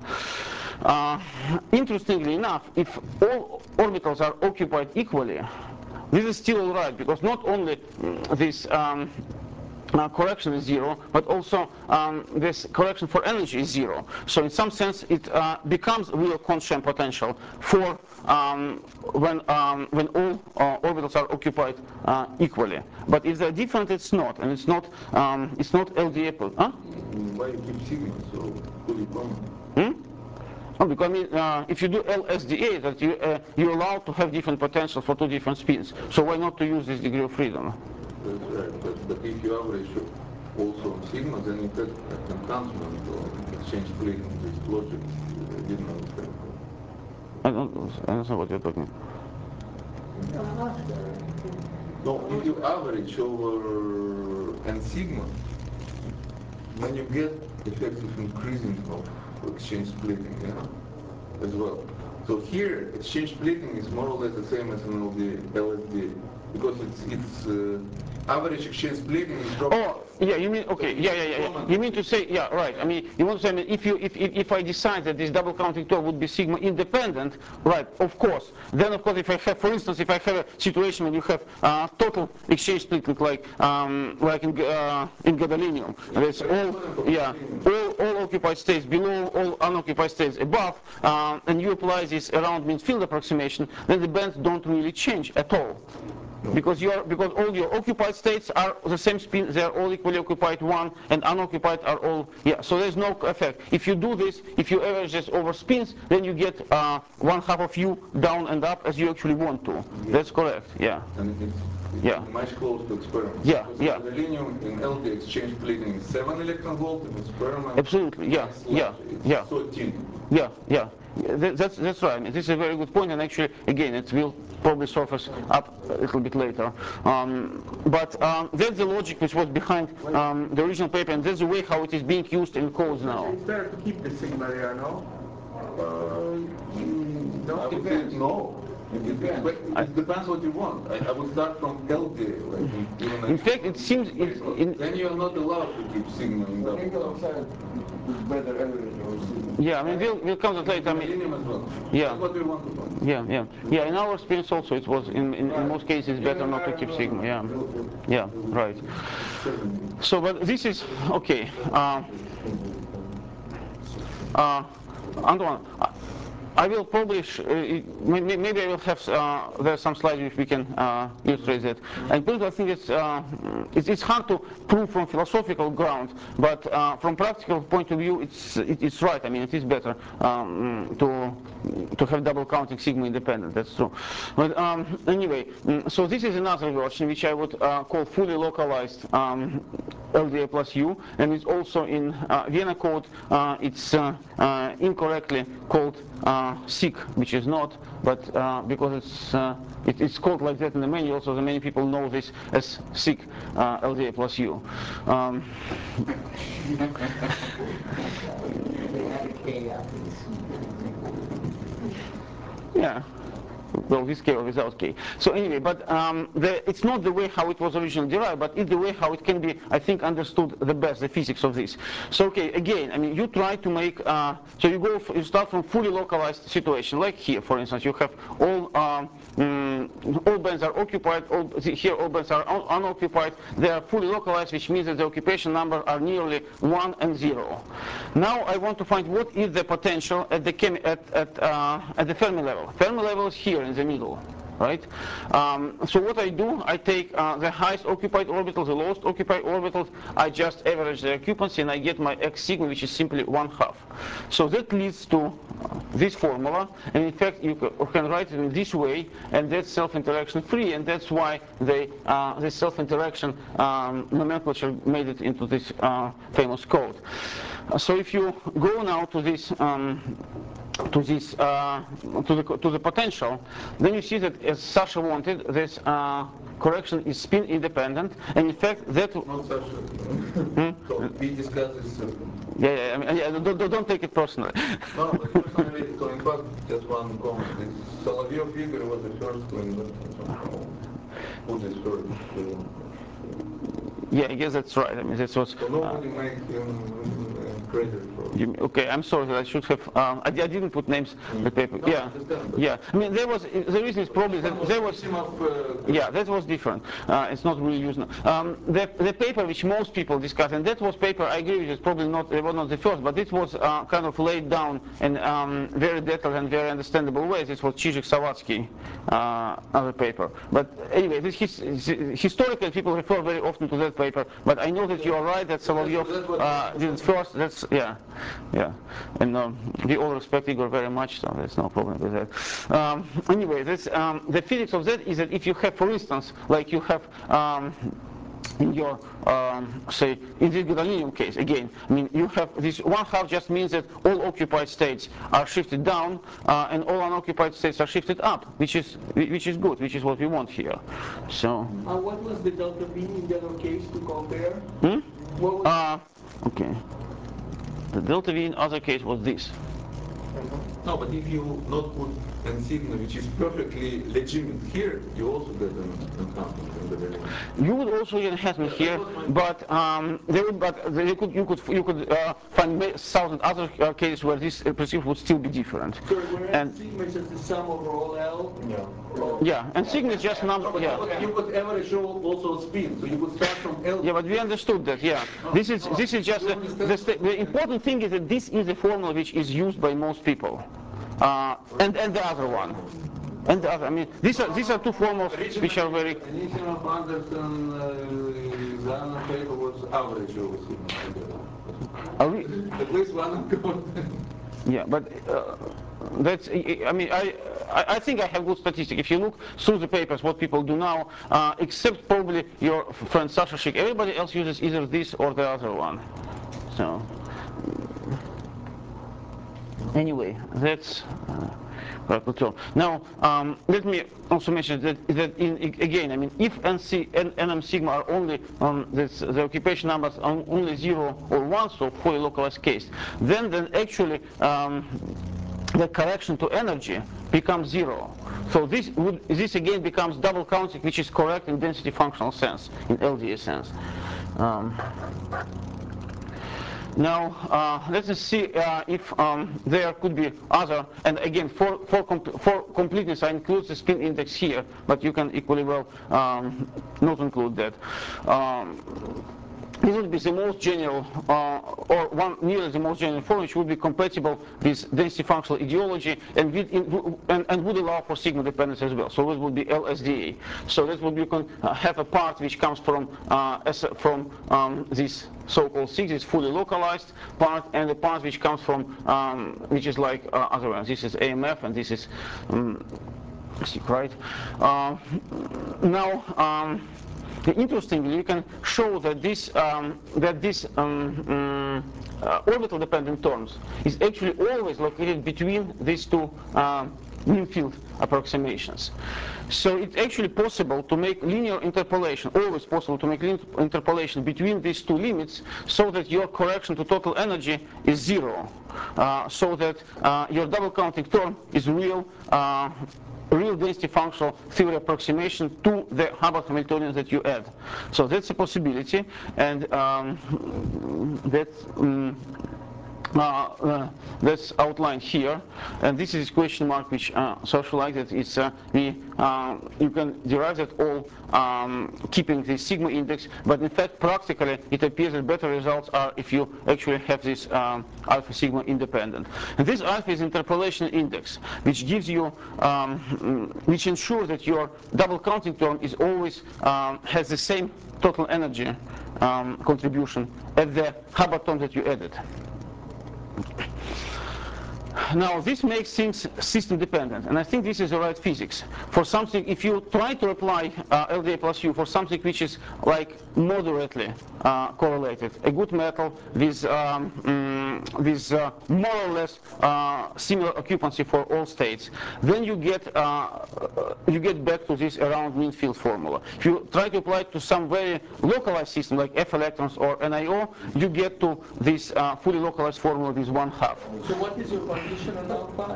Interestingly enough, if all orbitals are occupied equally, this is still all right, because not only this correction is zero, but also this correction for energy is zero. So in some sense, it becomes real Kohn-Sham potential for when all orbitals are occupied equally. But if they're different, it's not, and it's not LDA. Huh?
Why you keep sigma so fully common?
Oh, because I mean, if you do LSDA, that you're allowed to have different potential for two different spins. So why not to use this degree of freedom?
That's right, but if you average also on sigma, then you get enhancement or exchange splitting. This logic didn't understand.
I don't know what you're talking about.
No, if you average over n sigma, then you get effective increasing of exchange splitting, yeah, as well. So here, exchange splitting is more or less the same as in LSD, because it's average exchange splitting is dropped.
Oh, yeah, you mean, okay, yeah. You mean to say, yeah, right. I mean, you want to say, I mean, if I decide that this double counting torque would be sigma independent, right, of course. Then, of course, if I have, for instance, if I have a situation when you have total exchange splitting like in gadolinium, there's all occupied states below, all unoccupied states above, and you apply this around mean field approximation, then the bands don't really change at all. Because all your occupied states are the same spin, they are all equally occupied one, and unoccupied are all, so there's no effect. If you do this, if you average this over spins, then you get one half of u down and up as you actually want to. That's correct, yeah.
And it's much closer to experiment.
Yeah.
The linear in LD exchange splitting is 7 electron volt, in experiment.
Absolutely, yeah.
It's so thin.
Yeah. That's right. I mean, this is a very good point, and actually, again, it will probably surface up a little bit later. But that's the logic which was behind the original paper, and that's the way how it is being used in codes now.
It's better to keep the sigma there, no?
I would say no. It depends what you want. I would start from LD. Like
in fact, it seems...
then you are not allowed to keep sigma in double.
Better average or sigma.
Yeah, I mean, we'll come to that later. I mean,
as well.
Yeah.
That's what we want to do.
Yeah. In our experience also, it was in most cases better not to keep sigma. Yeah, right. So, but this is okay. Antoine, I will publish, maybe I will have, there's some slides if we can illustrate that. And I think it's hard to prove from philosophical ground, but from practical point of view, it's right. I mean, it is better to have double counting sigma independent, that's true. But anyway, so this is another version which I would call fully localized LDA plus U, and it's also in Vienna code. It's incorrectly called SIG, which is not, but because it's called like that in the manual, so many people know this as SIG LDA plus U. Yeah. Well, with K or without K. So anyway, but it's not the way how it was originally derived, but it's the way how it can be, I think, understood the best, the physics of this. So okay, again, I mean, you try to make, so you start from fully localized situation, like here, for instance, you have all bands are occupied, here all bands are unoccupied, they are fully localized, which means that the occupation numbers are nearly 1 and 0. Now I want to find what is the potential at the Fermi level. Fermi level is here in the middle, right? So what I do, I take the highest occupied orbital, the lowest occupied orbitals, I just average the occupancy and I get my x sigma, which is simply 1/2. So that leads to this formula, and in fact you can write it in this way, and that's self-interaction free, and that's why this self-interaction nomenclature made it into this famous code. So if you go now to this to the potential, then you see that as Sasha wanted, this correction is spin independent, and in fact that.
Not Sasha. So we discussed this.
Yeah, I mean, don't take it personally.
No, but personally, so in fact, just one comment. Solovyov Igor was the first to put this first.
Yeah, I guess that's right. I mean, this was.
So nobody made him credit for.
Okay, I'm sorry. I should have. I didn't put names in the paper.
No,
Yeah, yeah. I mean, the reason is probably that there was. Yeah, that was different. It's not really used now. The paper which most people discuss, and that was paper. I agree with you. It's probably not. It was not the first, but it was kind of laid down in very detailed and very understandable ways. It was Chizhik-Savatsky other paper. But anyway, historically people refer very often to that paper. But I know that you are right that Solovyov did it first. That's yeah. And we all respect Igor very much, so there's no problem with that. Anyway, the physics of that is that if you have, for instance, like you have in your, say, in this gadolinium case, again, I mean, you have this 1/2 just means that all occupied states are shifted down and all unoccupied states are shifted up, which is good, which is what we want here. So.
What was the delta V in the other case to compare?
What was okay. The delta V in other case was this.
No, but if you not put n sigma, which is perfectly legitimate here, you also get an enhancement in the value.
You would also get enhancement here, but you could find 1,000 other cases where this perceived would still be different.
So where sigma is just the sum over all L?
Yeah, and sigma is just number. Yeah.
You could average also spin, so you could start from L.
Yeah, but we understood that. Yeah, this is just the important thing is that this is a formula which is used by most people, and the other one. And the other, I mean, these are two formulas which are very.
Anything of Anderson, Zana paper was average over sigma. At least one of them.
Yeah, but that's. I mean, I think I have good statistics. If you look through the papers, what people do now, except probably your friend Sasha Schick, everybody else uses either this or the other one. So. Anyway, that's now let me also mention that again, I mean, if NM sigma are only the occupation numbers are only 0 or 1, so fully localized case, then actually the correction to energy becomes 0. So this again becomes double counting, which is correct in density functional sense, in LDA sense. Now, let's just see if there could be other, and again, for completeness, I include the spin index here, but you can equally well not include that. this would be the most general, or one nearly the most general form, which would be compatible with density functional ideology and would allow for sigma dependence as well. So this would be LSDA. So that would be, you can have a part which comes from this so-called SIG, this fully localized part, and the part which comes from which is like other ones. This is AMF, and this is SIG, right? Now. Interestingly, you can show that this orbital dependent terms is actually always located between these two mean field approximations. So it's actually possible to make linear interpolation, always possible to make linear interpolation between these two limits, so that your correction to total energy is zero, so that your double counting term is real density functional theory approximation to the Hubbard Hamiltonian that you add. So that's a possibility, and that's outlined here. And this is question mark which socialize that it's you can derive that all keeping the sigma index, but in fact practically it appears that better results are if you actually have this alpha sigma independent. And this alpha is interpolation index, which gives you which ensures that your double counting term is always has the same total energy contribution at the Hubbard term that you added. Now this makes things system dependent, and I think this is the right physics. For something, if you try to apply LDA plus U for something which is like moderately correlated, a good metal with more or less similar occupancy for all states, then you get back to this around mean field formula. If you try to apply it to some very localized system like F electrons or NIO, you get to this fully localized formula with 1/2.
So what is your condition on alpha?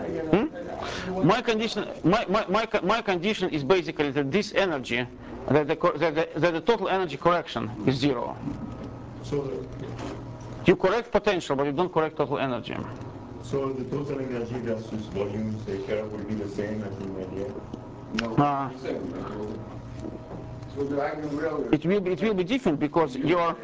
My condition is basically that this energy, that the total energy correction is zero.
So
you correct potential, but you don't correct total energy.
So the total energy versus volume, say, here will be the same as in LDA?
No, so the
it will be different because your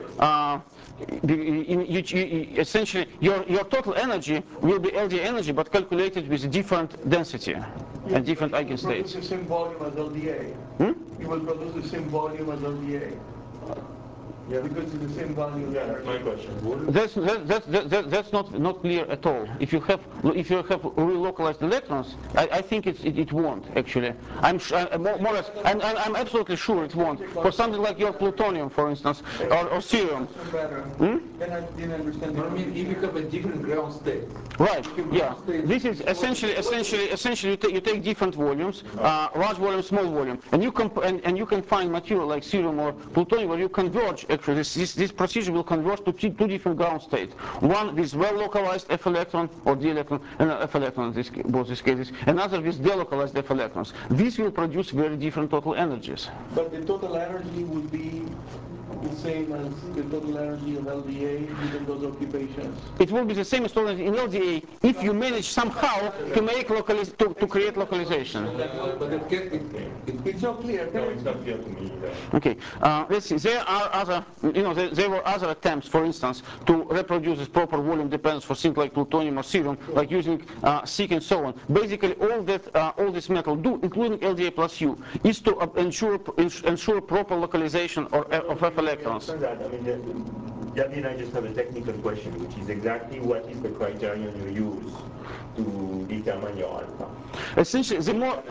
essentially your total energy will be LDA energy, but calculated with a different density and different eigenstates.
You will produce the same volume as LDA. You will produce the same volume as LDA.
Yeah,
because it's the same volume.
Yeah, that's my question.
That's not clear at all. If you have relocalized electrons, I think it won't actually. I'm absolutely sure it won't. For something like your plutonium, for instance, or cerium.
Then I didn't understand.
I mean, if you have a different ground state.
Right. Yeah. This is essentially you take different volumes, large volume, small volume, and you you can find material like cerium or plutonium where you converge. Actually, this procedure will converge to two different ground states. One with well-localized F electron or D electron, and F electron in both these cases. Another with delocalized F electrons. This will produce very different total energies.
But the total energy would be the same as the total energy of LDA given those occupations.
It will be the same as total energy in LDA if you manage somehow to make to create localization.
But
It's not clear.
No, it's not clear to me either.
Okay, let's see. There are other, there were other attempts, for instance, to reproduce this proper volume dependence for things like plutonium or cerium, like using SiC and so on. Basically, all this metal do, including LDA plus U, is to ensure proper localization of F electrons.
I mean, Gabby and I just have a technical question, which is exactly what is the criterion you use to determine your alpha?
Essentially, the more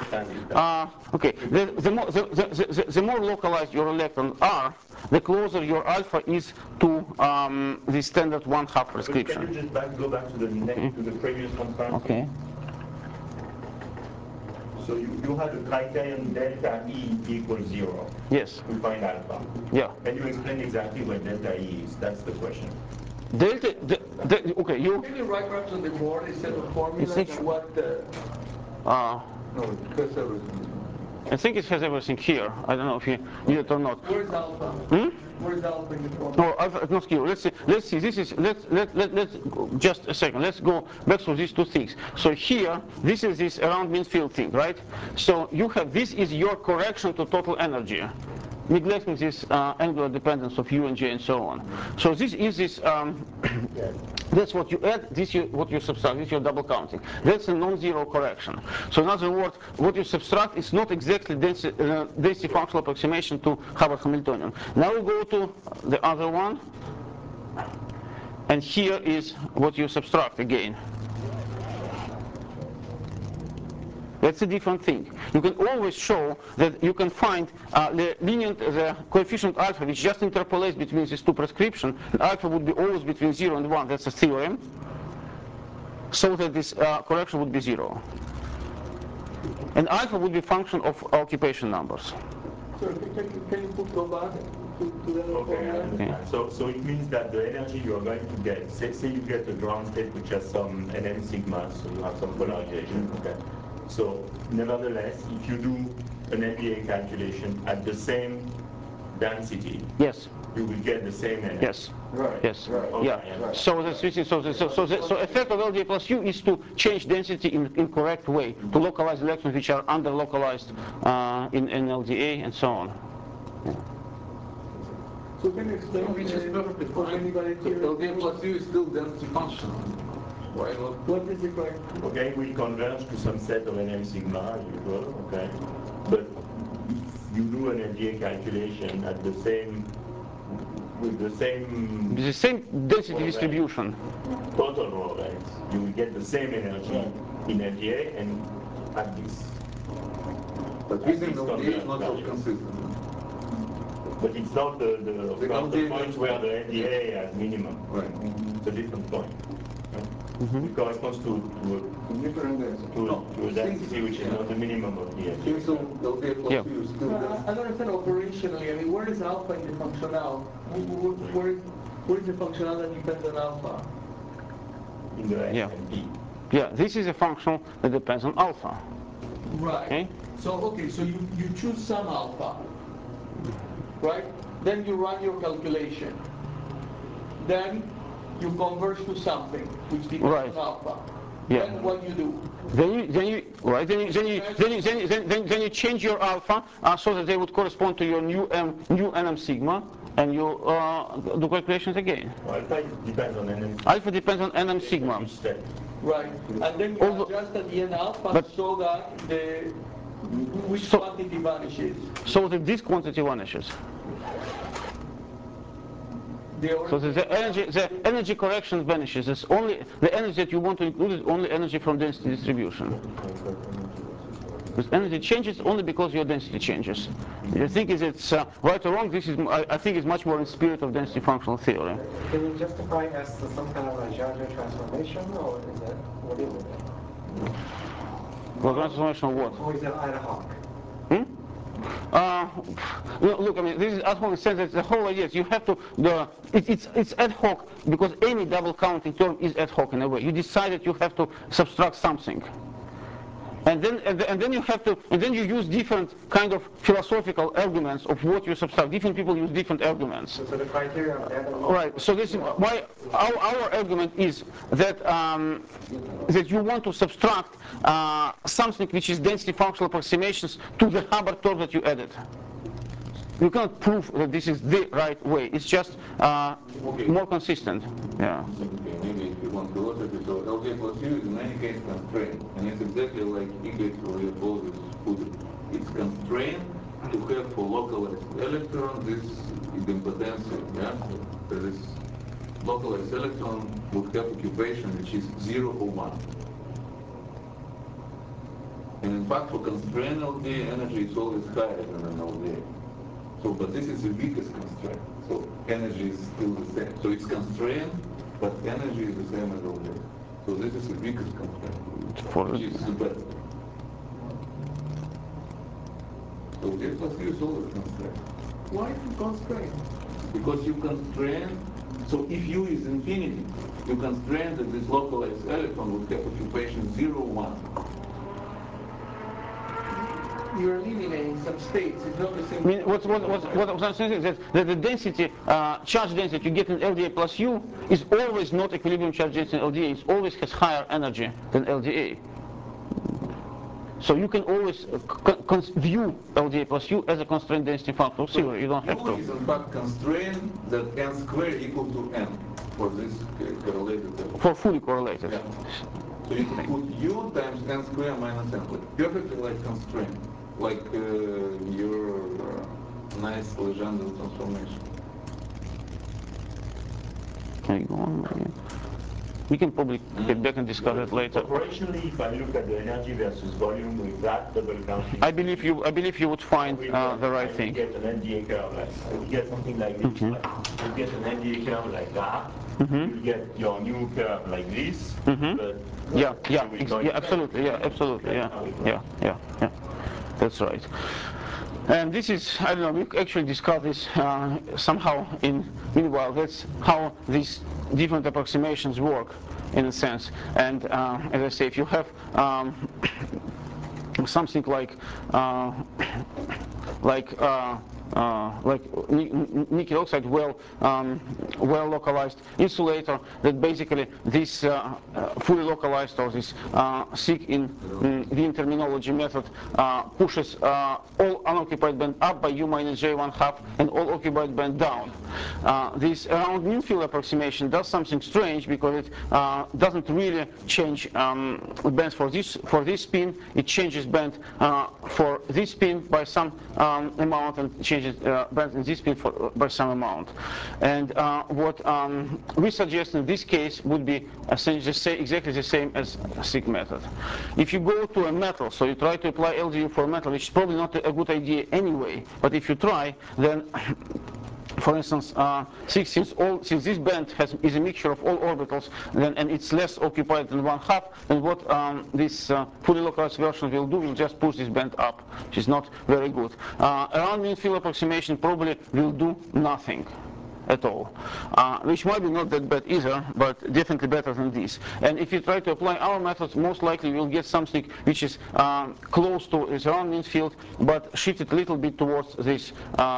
the more localized your electrons are, the closer your alpha is to the standard 1/2 prescription.
Can you just go back to the previous conference?
Okay.
So you had a criterion delta E equals 0.
Yes.
To find alpha.
Yeah.
Can you explain exactly what delta E is? That's the question.
Delta, okay, you.
Can you write perhaps on the board instead of formulas and what the...
no, because
I think it has everything here. I don't know if you need it or not.
Where's alpha? Where's alpha in the formula?
No, alpha is not here. Let's see. This is let's just a second. Let's go back to these two things. So here, this is this around mean field thing, right? So you have this is your correction to total energy. neglecting this angular dependence of u and j and so on. So this is this. That's what you add. This is what you subtract. This is your double counting. That's a non-zero correction. So in other words, what you subtract is not exactly density functional approximation to Hubbard-Hamiltonian. Now we go to the other one, and here is what you subtract again. That's a different thing. You can always show that you can find the coefficient alpha, which just interpolates between these two prescriptions. Alpha would be always between 0 and 1. That's a theorem. So that this correction would be 0. And alpha would be function of occupation numbers.
So can you go back to the
Okay. So it means that the energy you are going to get, say you get a ground state which has some NM sigma, so you have some polarization. Okay. So nevertheless, if you do an LDA calculation at the same density,
yes,
you will get the same energy.
Yes.
Right.
Yes.
Right.
Yeah.
Right.
So the effect of LDA plus U is to change density in correct way, to localize electrons which are under localized in LDA and so on. Yeah.
So can you explain
Which is perfectly
for
fine.
anybody
So
here?
LDA plus U is still density functional. Why not?
What is the correct?
Okay, we converge to some set of NM sigma usual, okay? But if you do an LDA calculation at the same, with the same
Density distribution.
total raw length, you will get the same energy in LDA and at this.
But within LDA it's not self-consistent.
But it's not the
LDA
point where the LDA has minimum.
Right.
It's a different point. It corresponds to
Different density.
a density which is not the minimum of the LDA.
So LDA plus
Yeah.
U is still
I
density.
don't understand operationally. I mean, where is alpha in the functional? Where is the functional that depends on alpha?
In the S
Yeah.
and P.
Yeah, this is a function that depends on alpha.
Right.
Okay.
So you choose some alpha, right? Then you run your calculation. Then you converge to something which depends
Right.
on alpha.
Yeah.
Then what you do?
Then you change your alpha so that they would correspond to your new NM sigma, and you do calculations again.
Alpha depends on NM.
Alpha depends on NM sigma.
Each step.
Right. And then you
Although-
adjust at the end alpha
but-
so that which
So-
quantity vanishes.
So that this quantity vanishes. So the energy correction vanishes. It's only the energy that you want to include is only energy from density distribution. Because energy changes only because your density changes. The thing is, it's right or wrong. This is, I think, is much more in spirit of density functional theory.
Can you justify as some kind of a Jacobi transformation, or is that, what is it?
Well, transformation of what?
Or is it ad hoc?
Look, I mean, this is ad hoc in the sense that the whole idea is you have to, it's ad hoc because any double counting term is ad hoc in a way. You decide that you have to subtract something. And then you have to, and then you use different kind of philosophical arguments of what you subtract. Different people use different arguments.
So the criteria of that.
Right. So this is why our argument is that that you want to subtract something which is density functional approximations to the Hubbard term that you added. You cannot prove that this is the right way. It's just more consistent. Yeah.
Okay, maybe if you want philosophy, so LDA plus U is in any case constrained, and it's exactly like Igor or Leopoldus put it. It's constrained to have for localized electron this idempotential, yeah? So this localized electron would have occupation which is 0 or 1. And in fact, for constrained LDA, energy is always higher than an LDA. So, but this is the weakest constraint. So energy is still the same. So it's constrained, but energy is the same as LDA. So this is the weakest constraint, which is the best. So LDA plus U is always constrained.
Why is it constrained?
Because you constrain, so if U is infinity, you constrain that this localized electron would have occupation 0, 1.
You're eliminating some states. It's not the same.
I mean, what I'm saying is that the density, charge density you get in LDA plus U is always not equilibrium charge density in LDA. It always has higher energy than LDA. So you can always view LDA plus U as a constraint density function of silver. You don't have
U
to.
is in fact constraint that n square equal to n for this correlated.
For fully correlated.
Yeah. So you can put U times n square minus n, like perfectly like constraint, like your nice Legendre transformation.
Can we go on again? We can probably get back and discuss it later.
Operationally, if I look at the energy versus volume with that double counting,
I believe you would find the right thing.
You get an NDA curve like you get something like this. Right? You get an NDA curve like that. You get your new curve like this. But
Yeah, absolutely, yeah. That's right. And this is, I don't know, we actually discussed this somehow meanwhile. That's how these different approximations work, in a sense. And as I say, if you have something like nickel oxide well localized insulator, that basically this fully localized, or this SIG in the terminology method pushes all unoccupied band up by U minus J1/2 and all occupied band down. This around mean field approximation does something strange because it doesn't really change bands for this spin. It changes band for this spin by some amount and changes bands in this spin by some amount. And what we suggest in this case would be essentially exactly the same as SIG method. If you go to a metal, so you try to apply LDU for a metal, which is probably not a good idea anyway, but if you try, then for instance, since this band is a mixture of all orbitals, and it's less occupied than 1/2, then what this fully localized version will do will just push this band up, which is not very good. Around mean field approximation probably will do nothing at all, which might be not that bad either, but definitely better than this. And if you try to apply our methods, most likely you'll get something which is close to its around mean field, but shifted a little bit towards this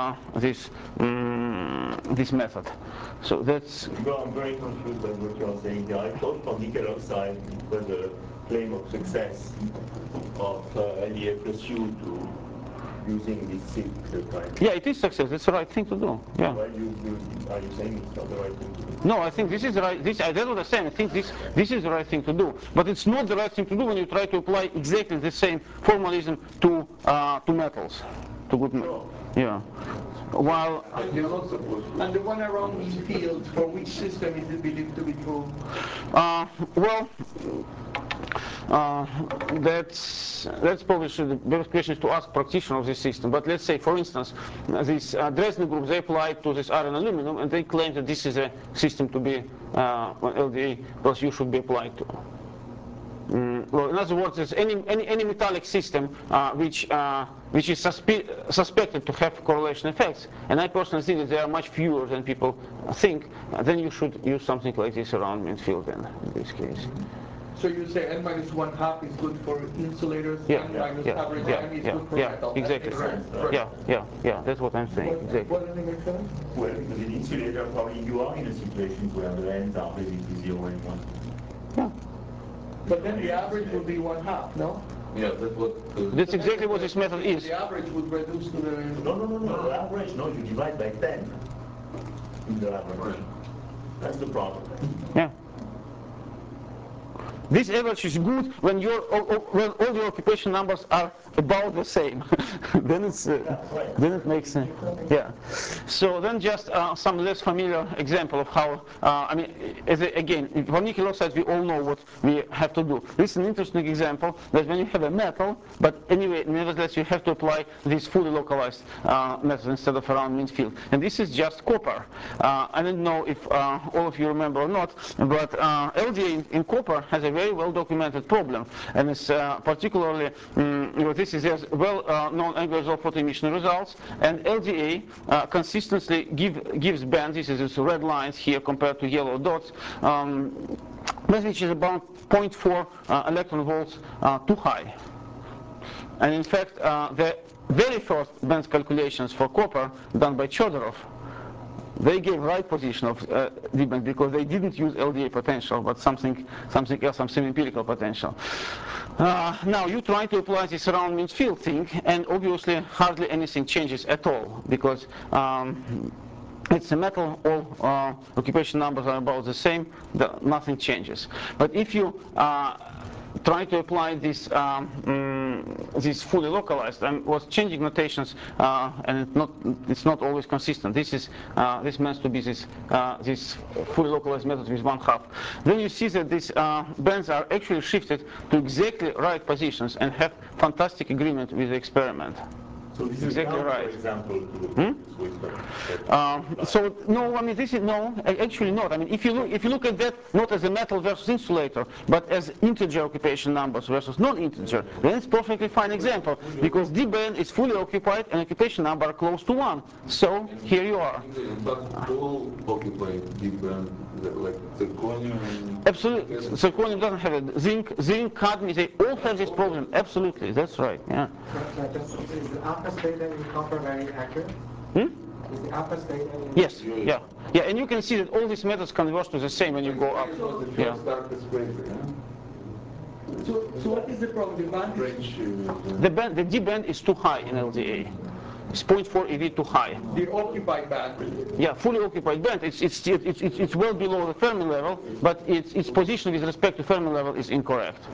this method. So that's.
Well, I'm very confused by what you're saying here. I thought for nickel oxide it was a claim of success of LDA plus U to using this SIG kind.
Yeah, it is success. It's the right thing to do. Yeah.
Well, are you saying it's not the right thing to do?
No, I think this is the right. That's what I'm saying. I think this is the right thing to do. But it's not the right thing to do when you try to apply exactly the same formalism to metals, to good metals. Yeah. While
and the one around mean field, for which system is it believed to be true?
That's probably the best question to ask practitioners of this system. But let's say, for instance, this Dresden group, they applied to this iron aluminum, and they claim that this is a system to be LDA plus U should be applied to. Well, in other words, it's any metallic system which is suspected to have correlation effects, and I personally think that there are much fewer than people think, then you should use something like this around mean field in this case.
So you say n minus 1/2 is good for insulators, n minus average n is good for metal.
Exactly. Yeah, that's what I'm saying. Exactly.
What does it make sense?
Well, because in insulator, probably you are in a situation where the ends are basically 0 and 1.
Yeah.
But then the average would be 1/2, no?
Yeah, that's what.
That's exactly what this method is.
The average would reduce to the.
No. The average, no, you divide by 10 in the average. That's the problem.
Yeah. This average is good when all your occupation numbers are about the same. Then it makes sense. Yeah. So then just some less familiar example of how again, for nickel oxide we all know what we have to do. This is an interesting example that when you have a metal, but anyway, nevertheless you have to apply this fully localized method instead of around mean field. And this is just copper. I don't know if all of you remember or not, but LDA in copper has a very well documented problem, and it's particularly this is well-known angular photo emission results, and LDA consistently gives bands. This is these red lines here compared to yellow dots, which is about 0.4 electron volts too high. And in fact, the very first band calculations for copper done by Chodorov they gave right position of D-band because they didn't use LDA potential, but something else, some semi-empirical potential. Now you try to apply this round means field thing, and obviously hardly anything changes at all because it's a metal, all occupation numbers are about the same, nothing changes. But if you try to apply this this fully localized, I was changing notations, and it's not always consistent. This meant to be this fully localized method with 1/2. Then you see that these bands are actually shifted to exactly right positions and have fantastic agreement with the experiment.
So this is
Exactly
down,
right.
for example, to the
So no, I mean this is no, actually not. I mean if you look at that not as a metal versus insulator, but as integer occupation numbers versus non-integer, then it's perfectly fine example because D band is fully occupied and occupation number are close to 1. So here you are.
But all occupied D band, like zirconium.
Absolutely, zirconium doesn't have it. Zinc, cadmium, they all have this problem. Absolutely, that's right. Yeah.
Is the alpha state in copper very accurate? Is the alpha state in...
Yes, yeah, and you can see that all these methods converge to the same when you go up. Yeah.
So what is the problem?
The D band is too high in LDA. It's 0.4 eV too high.
The occupied band.
Yeah, fully occupied band. It's well below the Fermi level, but its position with respect to Fermi level is incorrect.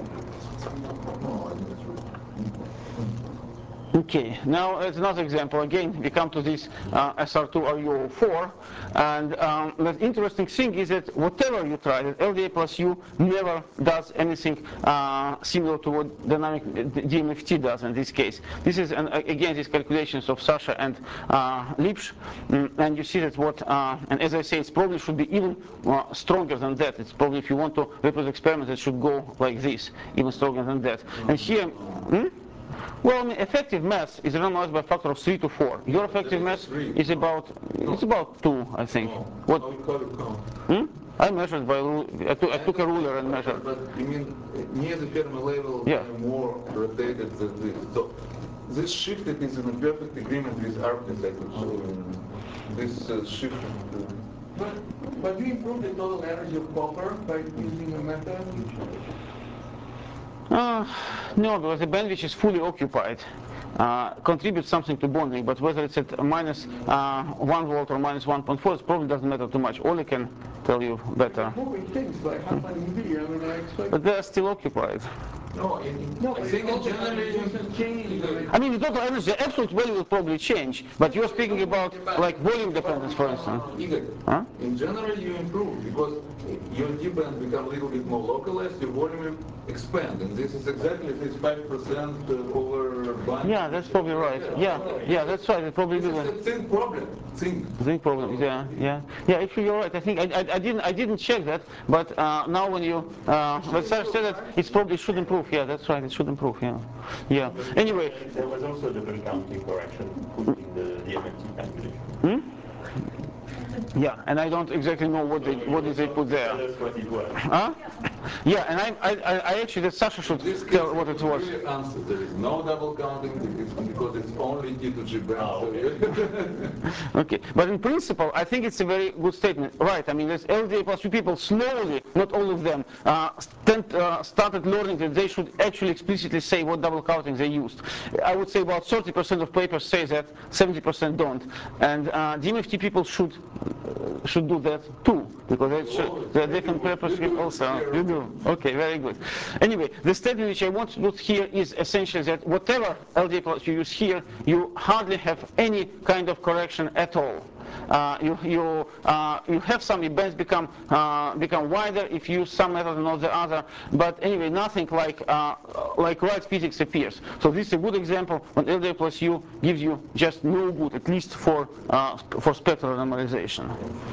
Okay, now it's another example. Again, we come to this SR2RuO4, and the interesting thing is that whatever you try, that LDA plus U never does anything similar to what dynamic DMFT does in this case. This is, again, these calculations of Sasha and Lipsch, and you see that and as I say, it probably should be even stronger than that. It's probably, if you want to reproduce experiments, it should go like this, even stronger than that. And here, well, I mean, effective mass is randomized by a factor of 3 to 4. Your effective mass is about 2, I think. What? I measured by I took a ruler and measured.
But you mean near the Fermi level, more rotated than this. So this shifted is in perfect agreement with ARPNET, I could show you. This shifted.
But you improve the total energy of copper by using a method?
No, because the band which is fully occupied contributes something to bonding, but whether it's at minus 1 volt or minus 1.4, it probably doesn't matter too much. Oli can tell you better.
Moving things like half an EV, I mean, I expect...
But they're still occupied.
No, I think in generally,
I mean, the total energy, the absolute value will probably change, but you're speaking about like volume dependence, for instance.
Igor, in general, you improve because your D band become a little bit more localized, your volume expand, and this is exactly this 5% over band.
Yeah, that's probably right. Yeah, that's right. It probably
this is a zinc problem. Zinc problem.
Yeah. Actually, you're right. I think I didn't check that, but now when you let's say that it probably should improve. Yeah, that's right. It should improve. Yeah. Anyway,
there was also a double counting correction put in the DMFT calculation.
Yeah, and I don't exactly know what did they put there.
Tell us what it was.
Huh? Yeah, and I actually, that Sasha should tell what it was.
Really answer. There is no double counting because it's only D to G band.
Okay, but in principle, I think it's a very good statement. Right, I mean, there's LDA plus U people slowly, not all of them, started learning that they should actually explicitly say what double counting they used. I would say about 30% of papers say that, 70% don't. And DMFT people should do that too, because there are different papers also. You do. Okay, very good. Anyway, the statement which I want to put here is essentially that whatever LDA plus you use here, you hardly have any kind of correction at all. You have some bands become wider if you use some method and not the other, but anyway, nothing like right physics appears. So this is a good example when LDA plus U gives you just no good, at least for spectral normalization.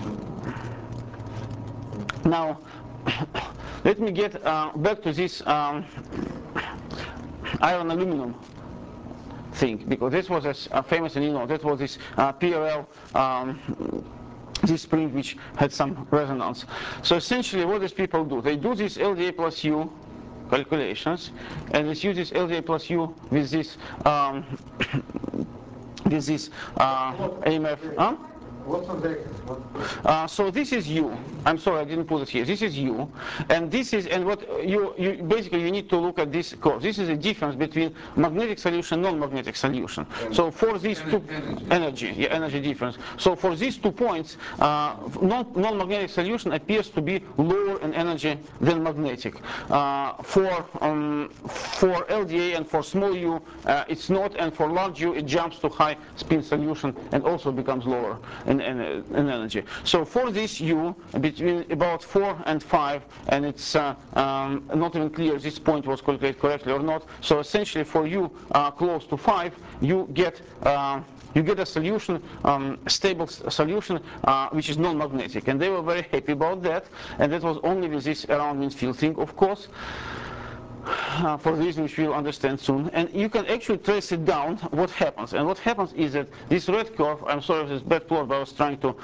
Now, let me get back to this iron aluminum thing, because this was a famous, and you know, that was this PRL, this spring which had some resonance. So essentially what these people do, they do this LDA plus U calculations, and let's use this LDA plus U with this AMF.
what's on the
So this is U. I'm sorry, I didn't put it here. This is U, and this is, and what you basically you need to look at this curve. This is a difference between magnetic solution, non-magnetic solution. So for these two energy difference. So for these 2 points, non-magnetic solution appears to be lower in energy than magnetic. For LDA and for small U, it's not, and for large U, it jumps to high spin solution and also becomes lower in energy. So for this U, between about 4 and 5, and it's not even clear this point was calculated correctly or not. So essentially for U close to 5, you get a solution, stable solution, which is non-magnetic. And they were very happy about that. And that was only with this around means field thing, of course. For the reason which we'll understand soon. And you can actually trace it down what happens. And what happens is that this red curve, I'm sorry if it's bad plot, but I was trying to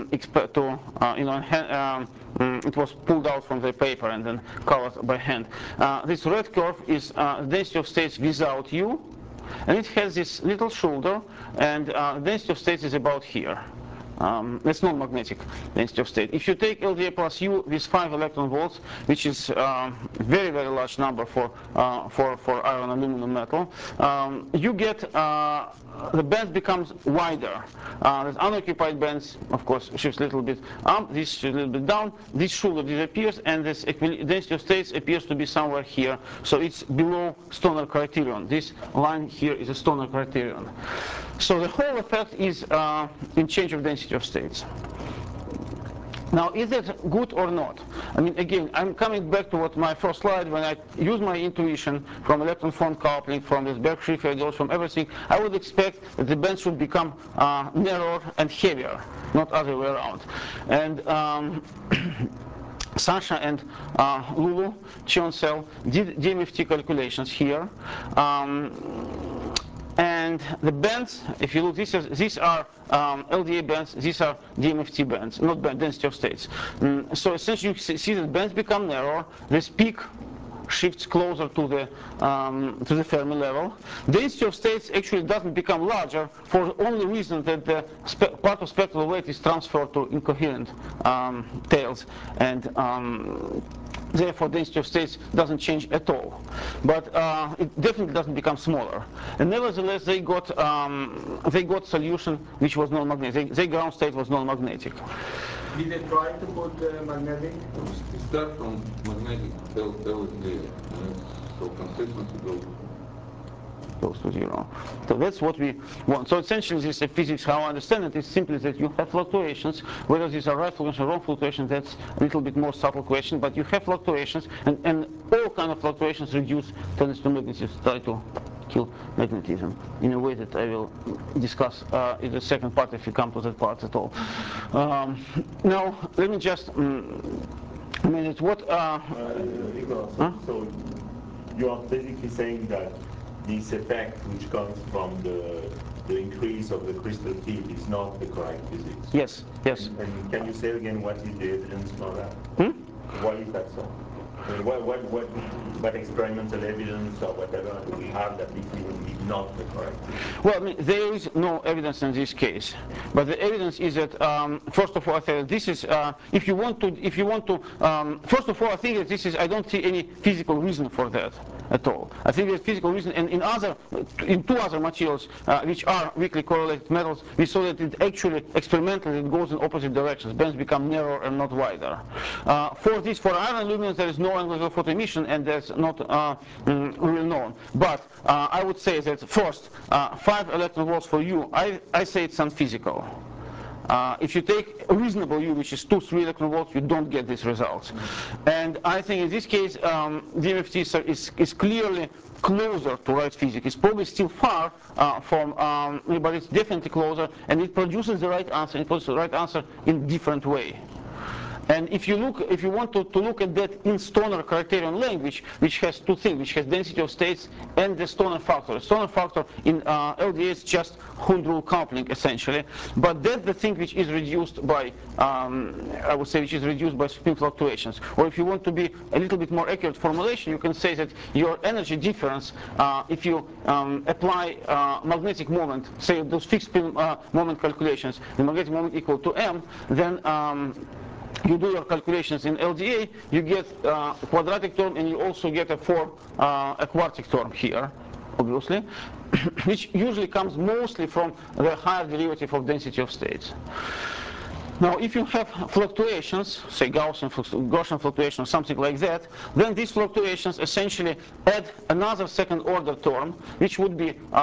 it was pulled out from the paper and then colored by hand. This red curve is density of states without U, and it has this little shoulder, and density of states is about here. That's non-magnetic density of state. If you take LDA plus U with 5 electron volts, which is very, very large number for iron, aluminum, metal, you get the band becomes wider. The unoccupied bands, of course, shifts a little bit up, this shifts a little bit down, this shoulder disappears, and this density of states appears to be somewhere here. So it's below Stoner criterion. This line here is a Stoner criterion. So the whole effect is in change of density of states. Now, is that good or not? I mean, again, I'm coming back to what my first slide, when I use my intuition from electron phone coupling, from this Berg-Schiffer ideals, from everything, I would expect that the band should become narrower and heavier, not other way around. And Sasha and Lulu Chioncel did DMFT calculations here. And the bands, if you look, these are LDA bands, these are DMFT bands, not band density of states. So essentially you see that bands become narrower, this peak shifts closer to the Fermi level. Density of states actually doesn't become larger for the only reason that the part of spectral weight is transferred to incoherent tails, and therefore density of states doesn't change at all. But it definitely doesn't become smaller. And nevertheless, they got solution which was non-magnetic. Their ground state was non-magnetic.
Did they try to put magnetic?
Start from magnetic LSD, so consistency goes
to 0. So that's what we want. So essentially this is physics, how I understand it, is simply that you have fluctuations. Whether these are right fluctuations or wrong fluctuations, that's a little bit more subtle question, but you have fluctuations, and all kind of fluctuations reduce tendency to magnetism, try to kill magnetism in a way that I will discuss in the second part if you come to that part at all. Now, let me just a minute, what
Igor, so you are basically saying that this effect which comes from the increase of the crystal field is not the correct physics?
Yes, yes.
And can you say again what is the evidence for that? Why is that so? I mean, what experimental evidence or whatever do we have that this is not the correct physics?
Well, I mean, there is no evidence in this case, but the evidence is that first of all, I think this is if you want to first of all, I think that this is, I don't see any physical reason for that at all. I think there's physical reason, and in two other materials which are weakly correlated metals, we saw that it actually experimentally it goes in opposite directions. Bands become narrower and not wider. For iron and aluminum, there is no angular photo emission, and that's not really known. But I would say that first, 5 electron volts for U, I say it's unphysical. If you take a reasonable U, which is 2-3 electron volts, you don't get these results. And I think in this case, DMFT is clearly closer to right physics. It's probably still far from, but it's definitely closer, and it produces the right answer. It produces the right answer in different way. And if you want to look at that in Stoner criterion language, which has two things, which has density of states and the Stoner factor. Stoner factor in LDA is just Hund rule coupling essentially, but that's the thing which is reduced by, I would say, which is reduced by spin fluctuations. Or if you want to be a little bit more accurate formulation, you can say that your energy difference, if you apply magnetic moment, say those fixed spin moment calculations, the magnetic moment equal to m, then you do your calculations in LDA, you get a quadratic term, and you also get a quartic term here, obviously, which usually comes mostly from the higher derivative of density of states. Now, if you have fluctuations, say Gaussian fluctuation, something like that, then these fluctuations essentially add another second-order term, which would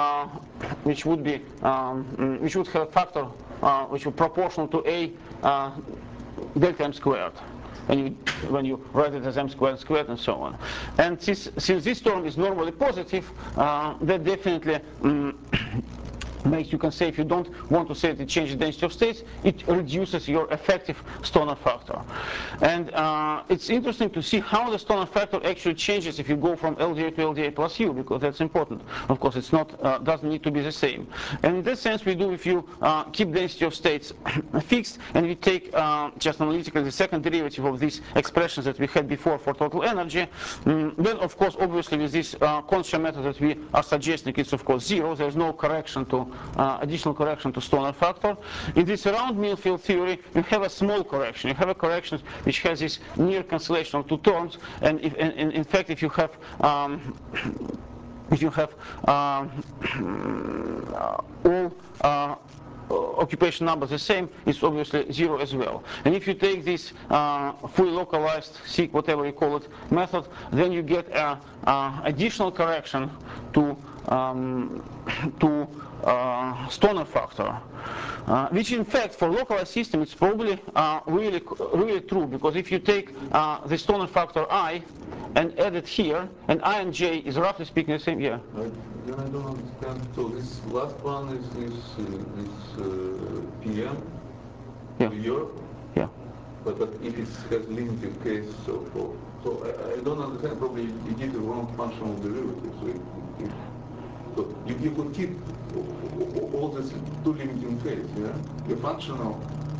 have a factor which would proportional to a delta m squared, when you write it as m squared and so on. And since this term is normally positive, that definitely makes, you can say, if you don't want to say that it changes density of states, it reduces your effective Stoner factor. And it's interesting to see how the Stoner factor actually changes if you go from LDA to LDA plus U, because that's important. Of course, it's not doesn't need to be the same. And in that sense, we do if you keep density of states fixed, and we take just analytically the second derivative of these expressions that we had before for total energy. Then, of course, obviously, with this constant method that we are suggesting, it's of course zero. There's no correction to additional correction to Stoner factor. In this round mean field theory, you have a small correction. You have a correction which has this near cancellation of two terms, and in fact, if you have all occupation numbers the same, it's obviously zero as well. And if you take this fully localized seek, whatever you call it, method, then you get additional correction to Stoner factor, which in fact for localized system it's probably really true, because if you take the Stoner factor I and add it here, and I and j is roughly speaking the same. Yeah.
Then I don't understand. So this last one is PM.
Yeah.
Year.
Yeah.
But if it has limited case, so I don't understand. Probably you did the wrong functional derivative. So you could keep all this two limiting case, yeah? Your functional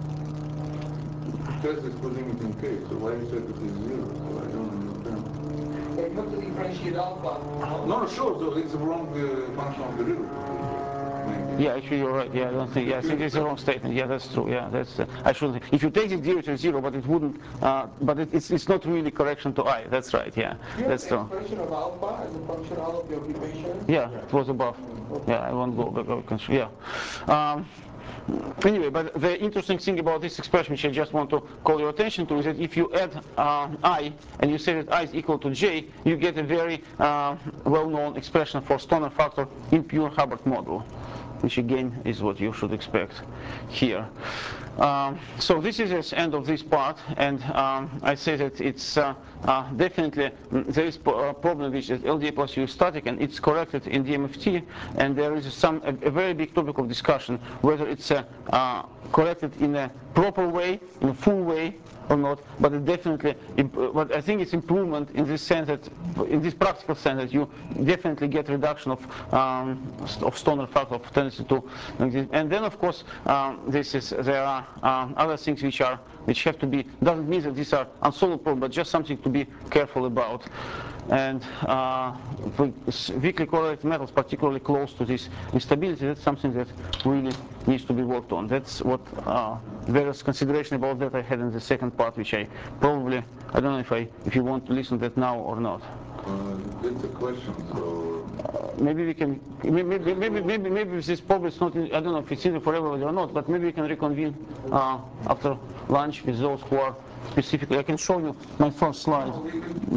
has this two limiting case, so why you said it is zero? So I don't understand.
You have to differentiate alpha.
No, sure, so it's the wrong functional derivative. Maybe.
Yeah, actually you're right. Yeah, I don't think. Yeah, I think it's a wrong statement. Yeah, that's true. Yeah, that's. I should. If you take the derivative zero, but it wouldn't. But it's not really correction to I. That's right. Yeah, that's true.
Expression of alpha as a function of the occupation.
Yeah, it was above. Yeah, I won't go back. Yeah. Anyway, but the interesting thing about this expression, which I just want to call your attention to, is that if you add I and you say that I is equal to j, you get a very well-known expression for Stoner factor in pure Hubbard model, which again is what you should expect here. So this is the end of this part, and I say that it's definitely there is a problem which is LDA plus U is static, and it's corrected in DMFT, and there is a very big topic of discussion whether it's corrected in a proper way, in a full way, or not, but it definitely, but I think it's improvement in this sense that, in this practical sense, that you definitely get reduction of Stoner factor of tendency to, and then of course there are other things which have to be, doesn't mean that these are unsolvable, but just something to be careful about. And for weakly correlated metals, particularly close to this instability, that's something that really needs to be worked on. That's what various consideration about that I had in the second part, which I probably, I don't know if you want to listen to that now or not.
It's a question, so
maybe we can, maybe this probably it's not, I don't know if it's in for everybody or not, but maybe we can reconvene after lunch with those who are specifically. I can show you my first slide.